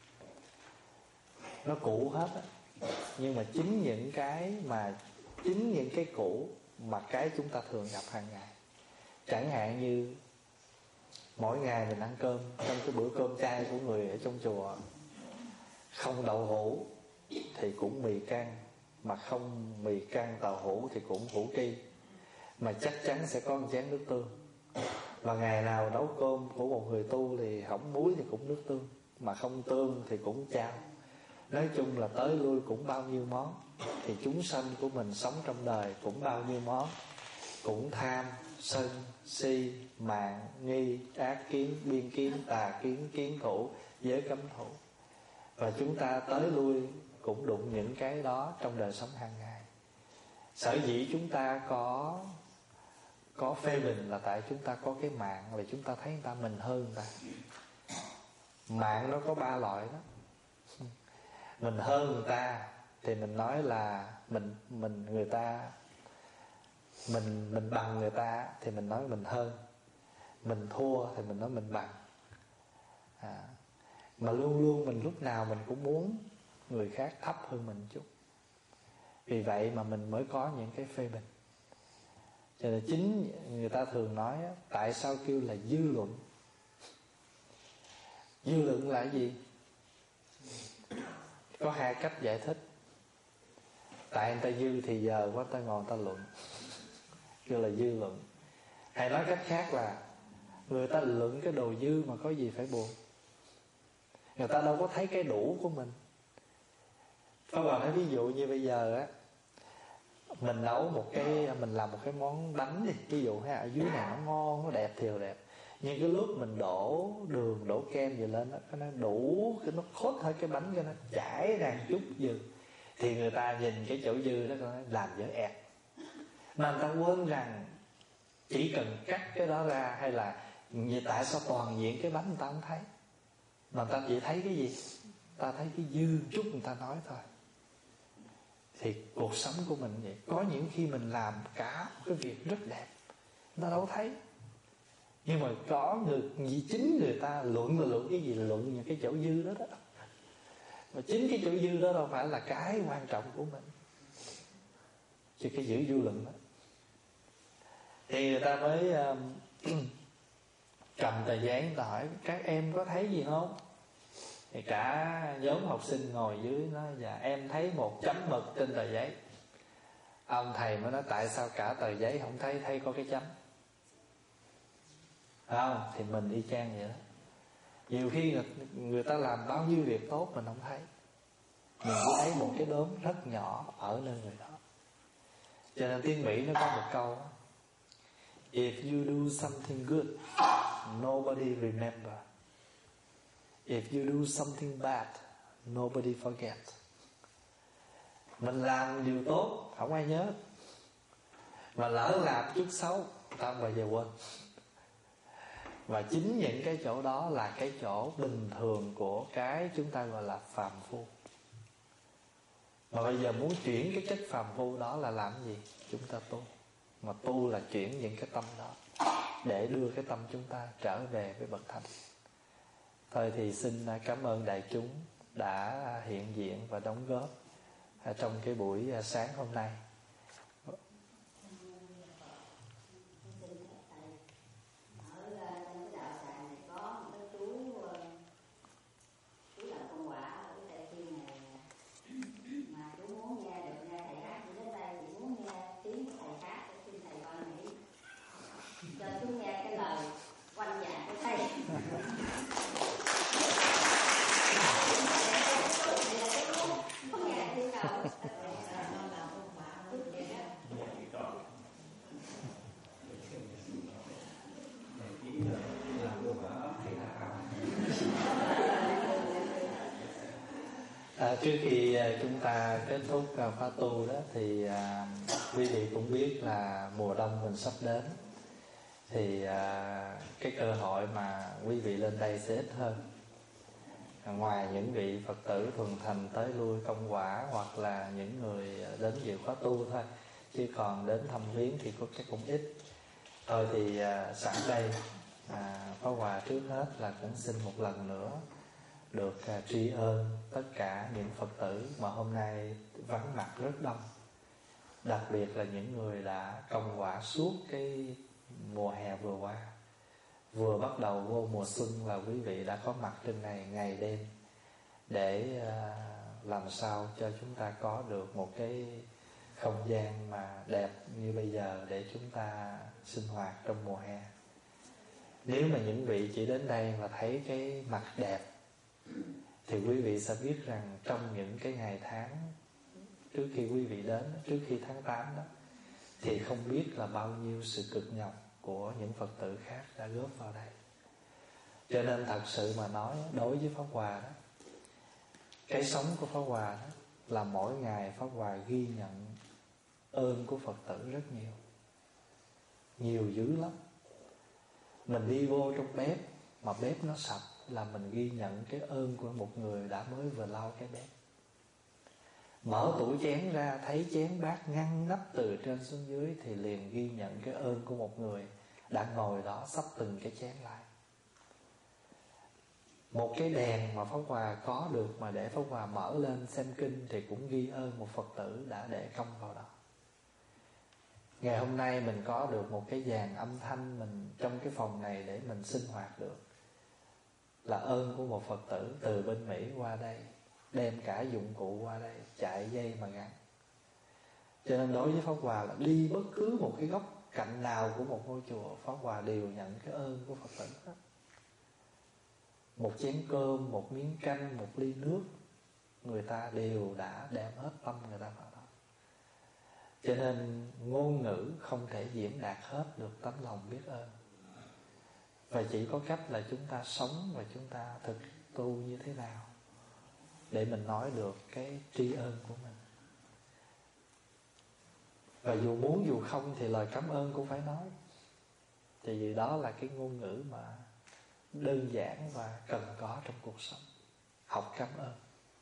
Speaker 4: nó cũ hết á. Nhưng mà chính những cái mà Chính những cái cũ mà cái chúng ta thường gặp hàng ngày. Chẳng hạn như mỗi ngày mình ăn cơm, trong cái bữa cơm chay của người ở trong chùa, không đậu hũ thì cũng mì căng, mà không mì căng tàu hũ thì cũng hủ tri, mà chắc chắn sẽ có một chén nước tương. Và ngày nào nấu cơm của một người tu thì hỏng muối thì cũng nước tương, mà không tương thì cũng chao. Nói chung là tới lui cũng bao nhiêu món. Thì chúng sanh của mình sống trong đời cũng bao nhiêu món, cũng tham, sân, si, mạng, nghi, ác kiến, biên kiến, tà kiến, kiến thủ, giới cấm thủ. Và chúng ta tới lui cũng đụng những cái đó trong đời sống hàng ngày. Sở dĩ chúng ta có Có phê bình là tại chúng ta có cái mạng, là chúng ta thấy người ta mình hơn người ta. Mạng nó có ba loại đó. Mình hơn người ta thì mình nói là mình mình người ta mình mình bằng người ta thì mình nói mình hơn. Mình thua thì mình nói mình bằng. À, mà luôn luôn mình lúc nào mình cũng muốn người khác thấp hơn mình chút. Vì vậy mà mình mới có những cái phê bình. Cho nên chính người ta thường nói tại sao kêu là dư luận. Dư luận là gì? Có hai cách giải thích. Tại người ta dư thì giờ quá ta ngồi ta luận, kêu là dư luận. Hay nói cách khác là người ta luận cái đồ dư mà có gì phải buồn. Người ta đâu có thấy cái đủ của mình. Các bạn nói ví dụ như bây giờ á, mình nấu một cái, mình làm một cái món bánh đi, ví dụ ha, ở dưới này nó ngon, nó đẹp thiều đẹp, nhưng cái lúc mình đổ đường, đổ kem gì lên đó, nó đủ, cái nó khốt hơi cái bánh, cái nó chảy ra chút dư, thì người ta nhìn cái chỗ dư đó nó làm dở ẹt. Mà người ta quên rằng chỉ cần cắt cái đó ra, hay là vì tại sao toàn diện cái bánh người ta không thấy, mà người ta chỉ thấy cái gì? Ta thấy cái dư chút người ta nói thôi. Thì cuộc sống của mình vậy. Có những khi mình làm cả một cái việc rất đẹp, người ta đâu thấy. Nhưng mà có người, chính người ta luận là luận cái gì? Luận những cái chỗ dư đó đó. Mà chính cái chỗ dư đó đâu phải là cái quan trọng của mình, chỉ cái giữ dư luận đó. Thì người ta mới um, cầm tờ giấy, người ta hỏi các em có thấy gì không? Thì cả nhóm học sinh ngồi dưới nói dạ em thấy một chấm mực trên tờ giấy. Ông thầy mới nói tại sao cả tờ giấy không thấy, thấy có cái chấm? Không, thì mình y chang vậy đó. Nhiều khi người, người ta làm bao nhiêu việc tốt mình không thấy, mình chỉ thấy một cái đốm rất nhỏ ở nơi người đó. Cho nên tiếng Mỹ nó có một câu đó: If you do something good, nobody remember. If you do something bad, nobody forget. Mình làm điều tốt không ai nhớ, mà lỡ làm chút xấu ta không bao giờ quên. Và chính những cái chỗ đó là cái chỗ bình thường của cái chúng ta gọi là phàm phu. Mà bây giờ muốn chuyển cái chất phàm phu đó là làm gì? Chúng ta tu. Mà tu là chuyển những cái tâm đó, để đưa cái tâm chúng ta trở về với bậc thánh. Thôi thì xin cảm ơn đại chúng đã hiện diện và đóng góp trong cái buổi sáng hôm nay.
Speaker 6: Cho chú nghe cái lời quanh dạ của thầy. Không nghe tiếng nào.
Speaker 4: À, trước khi chúng ta kết thúc khóa tu đó thì à, quý vị cũng biết là mùa đông mình sắp đến. Thì à, cái cơ hội mà quý vị lên đây sẽ ít hơn. à, Ngoài những vị Phật tử thuần thành tới lui công quả, hoặc là những người đến dự khóa tu thôi, chứ còn đến thăm viếng thì có cái cũng ít. Thôi thì à, sẵn đây à, Pháp Hòa trước hết là cũng xin một lần nữa được à, tri ân tất cả những Phật tử mà hôm nay vắng mặt rất đông. Đặc biệt là những người đã công quả suốt cái mùa hè vừa qua. Vừa bắt đầu vô mùa xuân là quý vị đã có mặt trên này ngày đêm, để à, làm sao cho chúng ta có được một cái không gian mà đẹp như bây giờ để chúng ta sinh hoạt trong mùa hè. Nếu mà những vị chỉ đến đây mà thấy cái mặt đẹp thì quý vị sẽ biết rằng trong những cái ngày tháng trước khi quý vị đến, trước khi tháng tám đó, thì không biết là bao nhiêu sự cực nhọc của những Phật tử khác đã góp vào đây. Cho nên thật sự mà nói, đối với Pháp Hòa đó, cái sống của Pháp Hòa đó là mỗi ngày Pháp Hòa ghi nhận ơn của Phật tử rất nhiều. Nhiều dữ lắm. Mình đi vô trong bếp mà bếp nó sạch là mình ghi nhận cái ơn của một người đã mới vừa lau cái bếp. Mở tủ chén ra thấy chén bát ngăn nắp từ trên xuống dưới thì liền ghi nhận cái ơn của một người đã ngồi đó sắp từng cái chén lại. Một cái đèn mà Pháp Hòa có được mà để Pháp Hòa mở lên xem kinh thì cũng ghi ơn một Phật tử đã để công vào đó. Ngày hôm nay mình có được một cái dàn âm thanh mình trong cái phòng này để mình sinh hoạt được, là ơn của một Phật tử từ bên Mỹ qua đây, đem cả dụng cụ qua đây, chạy dây mà gắn. Cho nên đối với Pháp Hòa là đi bất cứ một cái góc cạnh nào của một ngôi chùa, Pháp Hòa đều nhận cái ơn của Phật tử đó. Một chén cơm, một miếng canh, một ly nước, người ta đều đã đem hết tâm người ta vào đó. Cho nên ngôn ngữ không thể diễn đạt hết được tấm lòng biết ơn. Và chỉ có cách là chúng ta sống và chúng ta thực tu như thế nào để mình nói được cái tri ân của mình. Và dù muốn dù không thì lời cảm ơn cũng phải nói. Thì vì đó là cái ngôn ngữ mà đơn giản và cần có trong cuộc sống. Học cảm ơn.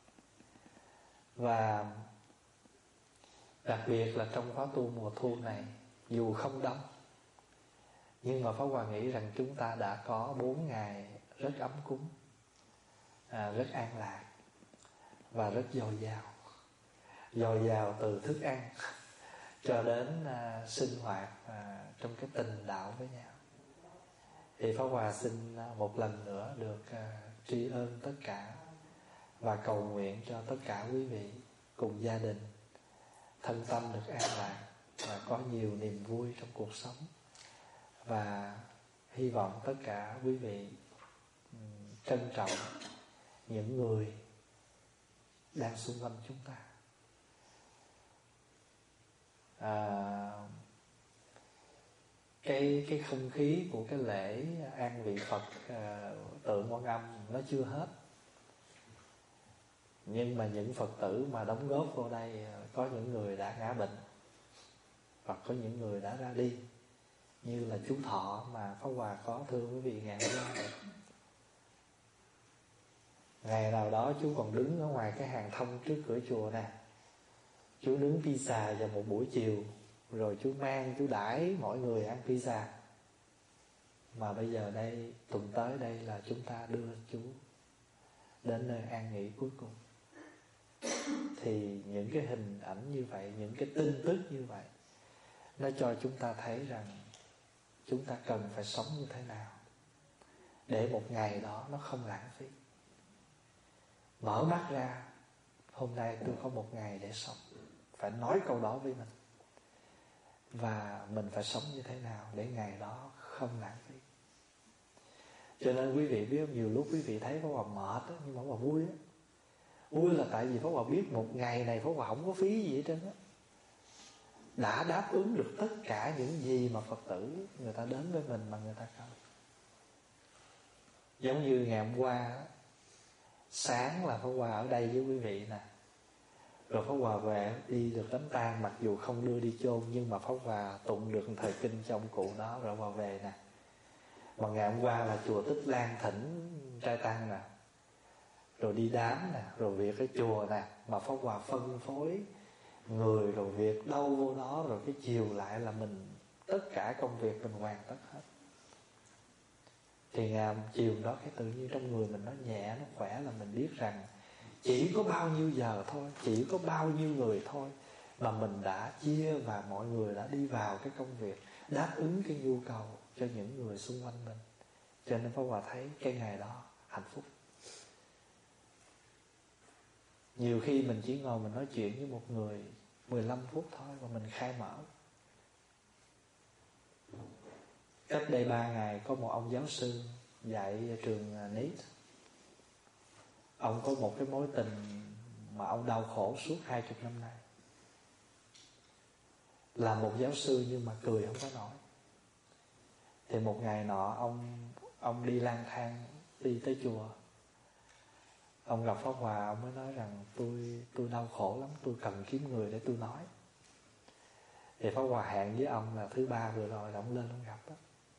Speaker 4: Và đặc biệt là trong khóa tu mùa thu này, dù không đông, nhưng mà Pháp Hòa nghĩ rằng chúng ta đã có bốn ngày rất ấm cúng, à, rất an lạc và rất dồi dào. Dồi dào từ thức ăn cho đến à, sinh hoạt à, trong cái tình đạo với nhau. Thì Pháp Hòa xin à, một lần nữa được à, tri ân tất cả và cầu nguyện cho tất cả quý vị cùng gia đình thân tâm được an lạc và có nhiều niềm vui trong cuộc sống. Và hy vọng tất cả quý vị um, trân trọng những người đang xung quanh chúng ta. À, cái cái không khí của cái lễ an vị Phật à, tượng Quan Âm nó chưa hết. Nhưng mà những Phật tử mà đóng góp vô đây, có những người đã ngã bệnh hoặc có những người đã ra đi, như là chú Thọ mà Pháp Hòa có thưa quý vị ngày hôm nay. Ngày nào đó chú còn đứng ở ngoài cái hàng thông trước cửa chùa nè, chú đứng pizza vào một buổi chiều, rồi chú mang, chú đãi mọi người ăn pizza. Mà bây giờ đây, tuần tới đây là chúng ta đưa chú đến nơi an nghỉ cuối cùng. Thì những cái hình ảnh như vậy, những cái tin tức như vậy, nó cho chúng ta thấy rằng chúng ta cần phải sống như thế nào để một ngày đó nó không lãng phí. Mở mắt ra, hôm nay tôi có một ngày để sống, phải nói câu đó với mình. Và mình phải sống như thế nào để ngày đó không lãng phí. Cho nên quý vị biết, nhiều lúc quý vị thấy Pháp Hòa mệt đó, nhưng mà Pháp Hòa vui á. Vui là tại vì Pháp Hòa biết một ngày này Pháp Hòa không có phí gì hết trơn á, đã đáp ứng được tất cả những gì mà Phật tử người ta đến với mình mà người ta cần. Giống như ngày hôm qua, sáng là Pháp Hòa ở đây với quý vị nè, rồi Pháp Hòa về đi được đám tang, mặc dù không đưa đi chôn, nhưng mà Pháp Hòa tụng được thời kinh trong cụ đó rồi Pháp Hòa về nè. Mà ngày hôm qua là chùa Tích Lan thỉnh trai tăng nè, rồi đi đám nè, rồi việc cái chùa nè, mà Pháp Hòa phân phối người rồi việc đâu vô đó, rồi cái chiều lại là mình tất cả công việc mình hoàn tất hết. Thì ngày chiều đó cái tự nhiên trong người mình nó nhẹ, nó khỏe, là mình biết rằng chỉ có bao nhiêu giờ thôi, chỉ có bao nhiêu người thôi mà mình đã chia, và mọi người đã đi vào cái công việc, đáp ứng cái nhu cầu cho những người xung quanh mình. Cho nên Pháp Hòa thấy cái ngày đó hạnh phúc. Nhiều khi mình chỉ ngồi mình nói chuyện với một người mười lăm phút thôi và mình khai mở. Cách đây ba ngày có một ông giáo sư dạy trường Nít. Ông có một cái mối tình mà ông đau khổ suốt hai chục năm nay. Là một giáo sư nhưng mà cười không có nổi. Thì một ngày nọ ông ông đi lang thang, đi tới chùa. Ông gặp Pháp Hòa, ông mới nói rằng tôi tôi đau khổ lắm, tôi cần kiếm người để tôi nói. Thì Pháp Hòa hẹn với ông là thứ ba vừa rồi là ông lên ông gặp đó.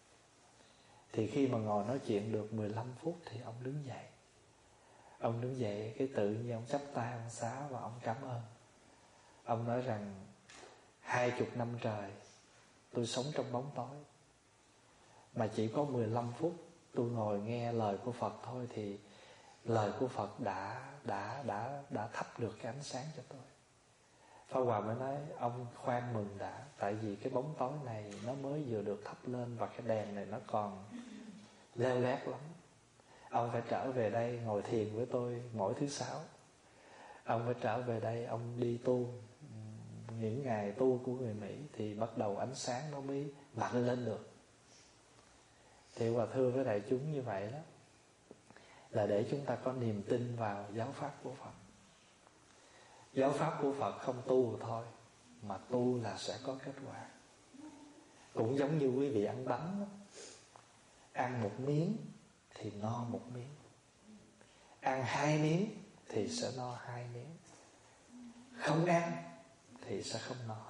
Speaker 4: Thì khi mà ngồi nói chuyện được mười lăm phút thì ông đứng dậy. Ông đứng dậy cái tự nhiên ông chắp tay ông xá và ông cảm ơn. Ông nói rằng hai chục năm trời tôi sống trong bóng tối, mà chỉ có mười lăm phút tôi ngồi nghe lời của Phật thôi, thì lời của Phật đã đã đã đã thắp được cái ánh sáng cho tôi. Pháp Hòa mới nói ông khoan mừng đã, tại vì cái bóng tối này nó mới vừa được thắp lên, và cái đèn này nó còn leo lét lắm. Ông phải trở về đây ngồi thiền với tôi mỗi thứ sáu. Ông phải trở về đây, ông đi tu. Những ngày tu của người Mỹ thì bắt đầu ánh sáng nó mới mạnh lên được. Thì Hòa thưa với đại chúng như vậy đó, là để chúng ta có niềm tin vào giáo pháp của Phật. Giáo pháp của Phật không tu thôi, mà tu là sẽ có kết quả. Cũng giống như quý vị ăn bánh đó. Ăn một miếng thì no một miếng, ăn hai miếng thì sẽ no hai miếng, không ăn thì sẽ không no.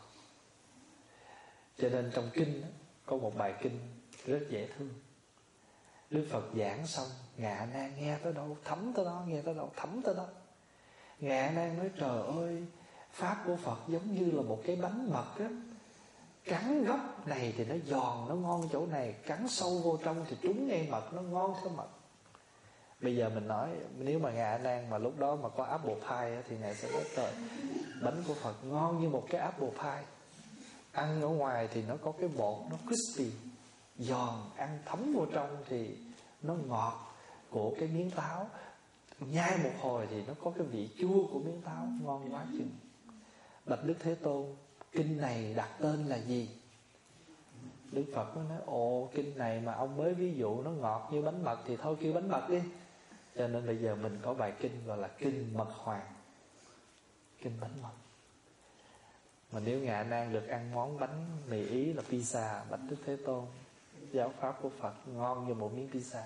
Speaker 4: Cho nên trong kinh đó, có một bài kinh rất dễ thương. Đức Phật giảng xong, Ngài A Nan nghe tới đâu thấm tới đó, nghe tới đâu thấm tới đó. Ngài A Nan nói trời ơi, pháp của Phật giống như là một cái bánh mật á, cắn góc này thì nó giòn, nó ngon chỗ này, cắn sâu vô trong thì trúng ngay mật, nó ngon theo mật. Bây giờ mình nói, nếu mà Ngài A Nan mà lúc đó mà có apple pie thì Ngài sẽ nói trời, bánh của Phật ngon như một cái apple pie. Ăn ở ngoài thì nó có cái bột, nó crispy, giòn, ăn thấm vô trong thì nó ngọt của cái miếng táo. Nhai một hồi thì nó có cái vị chua của miếng táo, ngon quá chừng. Bạch Đức Thế Tôn, kinh này đặt tên là gì? Đức Phật mới nói, ồ, kinh này mà ông mới ví dụ nó ngọt như bánh mật thì thôi kêu bánh mật đi. Cho nên bây giờ mình có bài kinh gọi là kinh Mật Hoàng, kinh bánh mật. Mà nếu Ngài A Nan được ăn món bánh mì Ý là pizza, Bạch Đức Thế Tôn, giáo pháp của Phật ngon như một miếng pizza.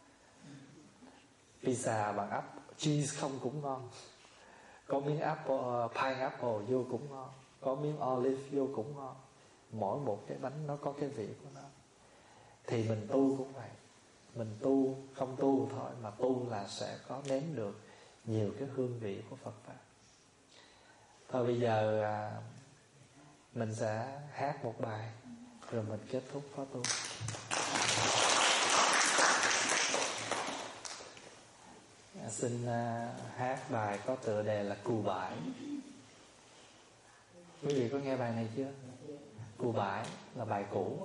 Speaker 4: Pizza bằng áp cheese không cũng ngon. Có miếng apple, uh, pineapple vô cũng ngon. Có miếng olive vô cũng ngon. Mỗi một cái bánh nó có cái vị của nó. Thì mình tu cũng vậy. Mình tu, không tu thôi, mà tu là sẽ có nếm được nhiều cái hương vị của Phật Pháp. Thôi bây giờ à, mình sẽ hát một bài rồi mình kết thúc khóa tu. À, xin à, hát bài có tựa đề là Cù Bãi. Quý vị có nghe bài này chưa? Cù Bãi là bài cũ.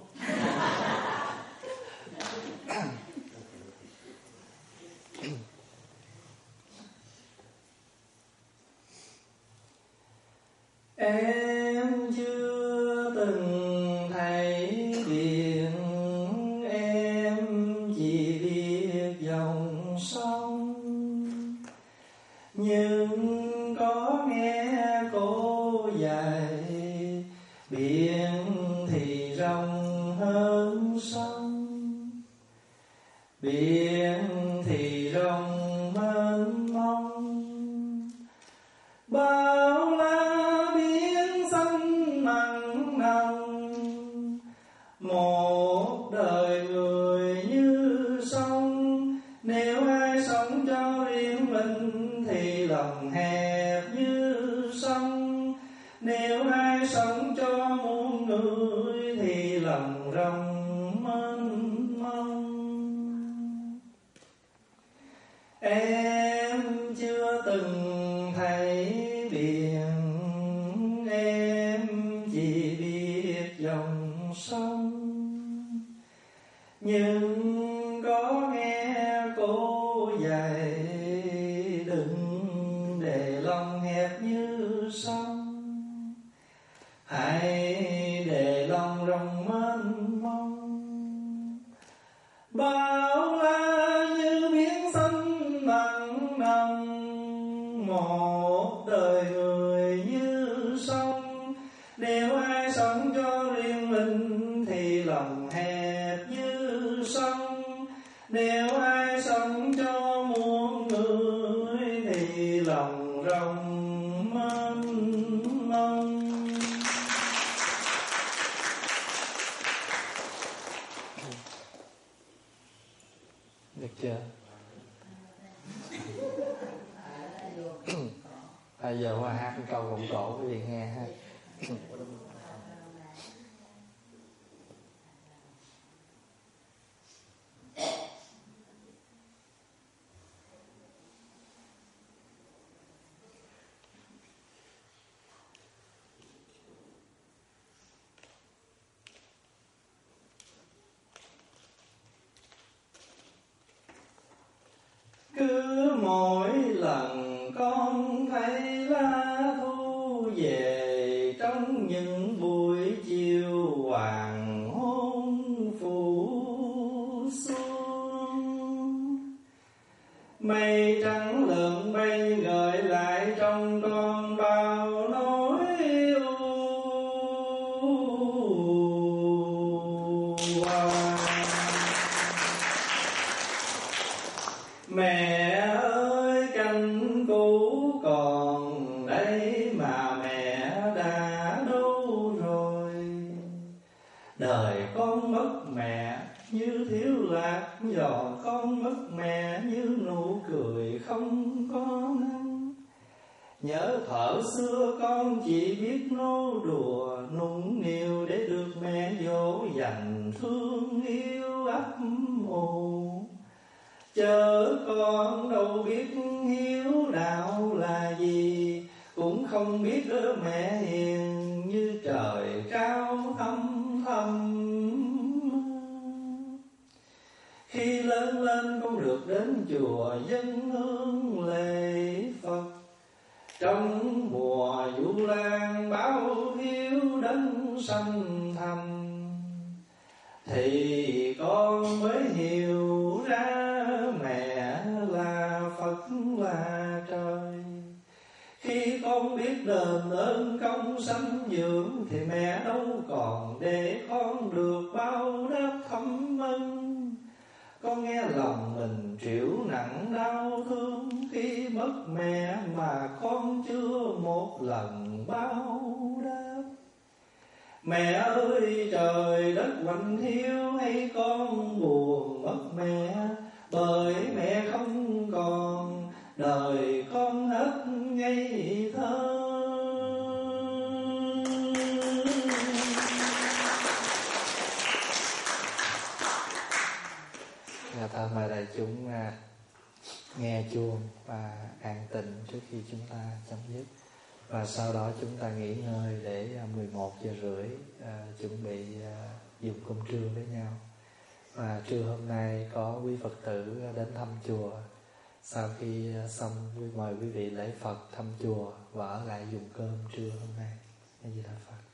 Speaker 3: Em chưa từng thấy biển, em chỉ biết dòng sông, nhưng có nghe cô dạy biển thì rộng hơn sông, biển thì rộng mênh mông, bao la biển xanh mặn nồng, một đời người như sông. Nếu ai sống cho riêng mình thì lòng hẹp như sông, nếu ai sống cho muôn người thì lòng lòng rộng mênh mông. Em chưa từng thấy biển, em chỉ biết dòng sông, nhưng có nghe cô dạy đừng để lòng hẹp như sông, hãy để lòng rộng mênh mông. Bao la như biển xanh mặn nồng, một đời người như sông. Nếu ai sống cho riêng mình thì lòng hẹp như sông, nếu ai sống cho muôn người thì lòng rộng mênh mông.
Speaker 4: Được chưa? Bây giờ qua hát một câu vọng cổ quý vị nghe ha.
Speaker 3: Cứ mỗi lần con thấy lá thu về, trong những buổi chiều hoàng hôn phủ xuống, mây trắng lượn bay gợi lại trong con bao nỗi u hoài. Mẹ ơi canh cũ còn đây mà mẹ đã đâu rồi. Đời con mất mẹ như thiếu lạc giò, con mất mẹ như nụ cười không có nắng. Nhớ thuở xưa con chỉ biết nô đùa nũng nịu để được mẹ dỗ dành thương yêu ấp ủ. Chớ con đâu biết hiếu đạo là gì, cũng không biết đứa mẹ hiền như trời cao thâm thâm. Khi lớn lên con được đến chùa dân hương lễ Phật, trong mùa Vu Lan báo hiếu đấng sanh thành, thì con mới hiểu ra mẹ là Phật là trời. Khi con biết đền ơn công sanh dưỡng, thì mẹ đâu còn để con được bao đáp thâm ân. Con nghe lòng mình trĩu nặng đau thương, khi mất mẹ mà con chưa một lần báo đáp. Mẹ ơi trời đất quạnh hiu, hay con buồn mất mẹ, bởi mẹ không còn, đời con hết ngây thơ.
Speaker 4: Nhà thơ mời đại chúng nghe chuông và an tịnh trước khi chúng ta chấm dứt. Và sau đó chúng ta nghỉ ngơi để mười một giờ rưỡi à, chuẩn bị à, dùng cơm trưa với nhau. Và trưa hôm nay có quý Phật tử đến thăm chùa. Sau khi xong mời quý vị lễ Phật thăm chùa và ở lại dùng cơm trưa hôm nay. A Di Đà Phật.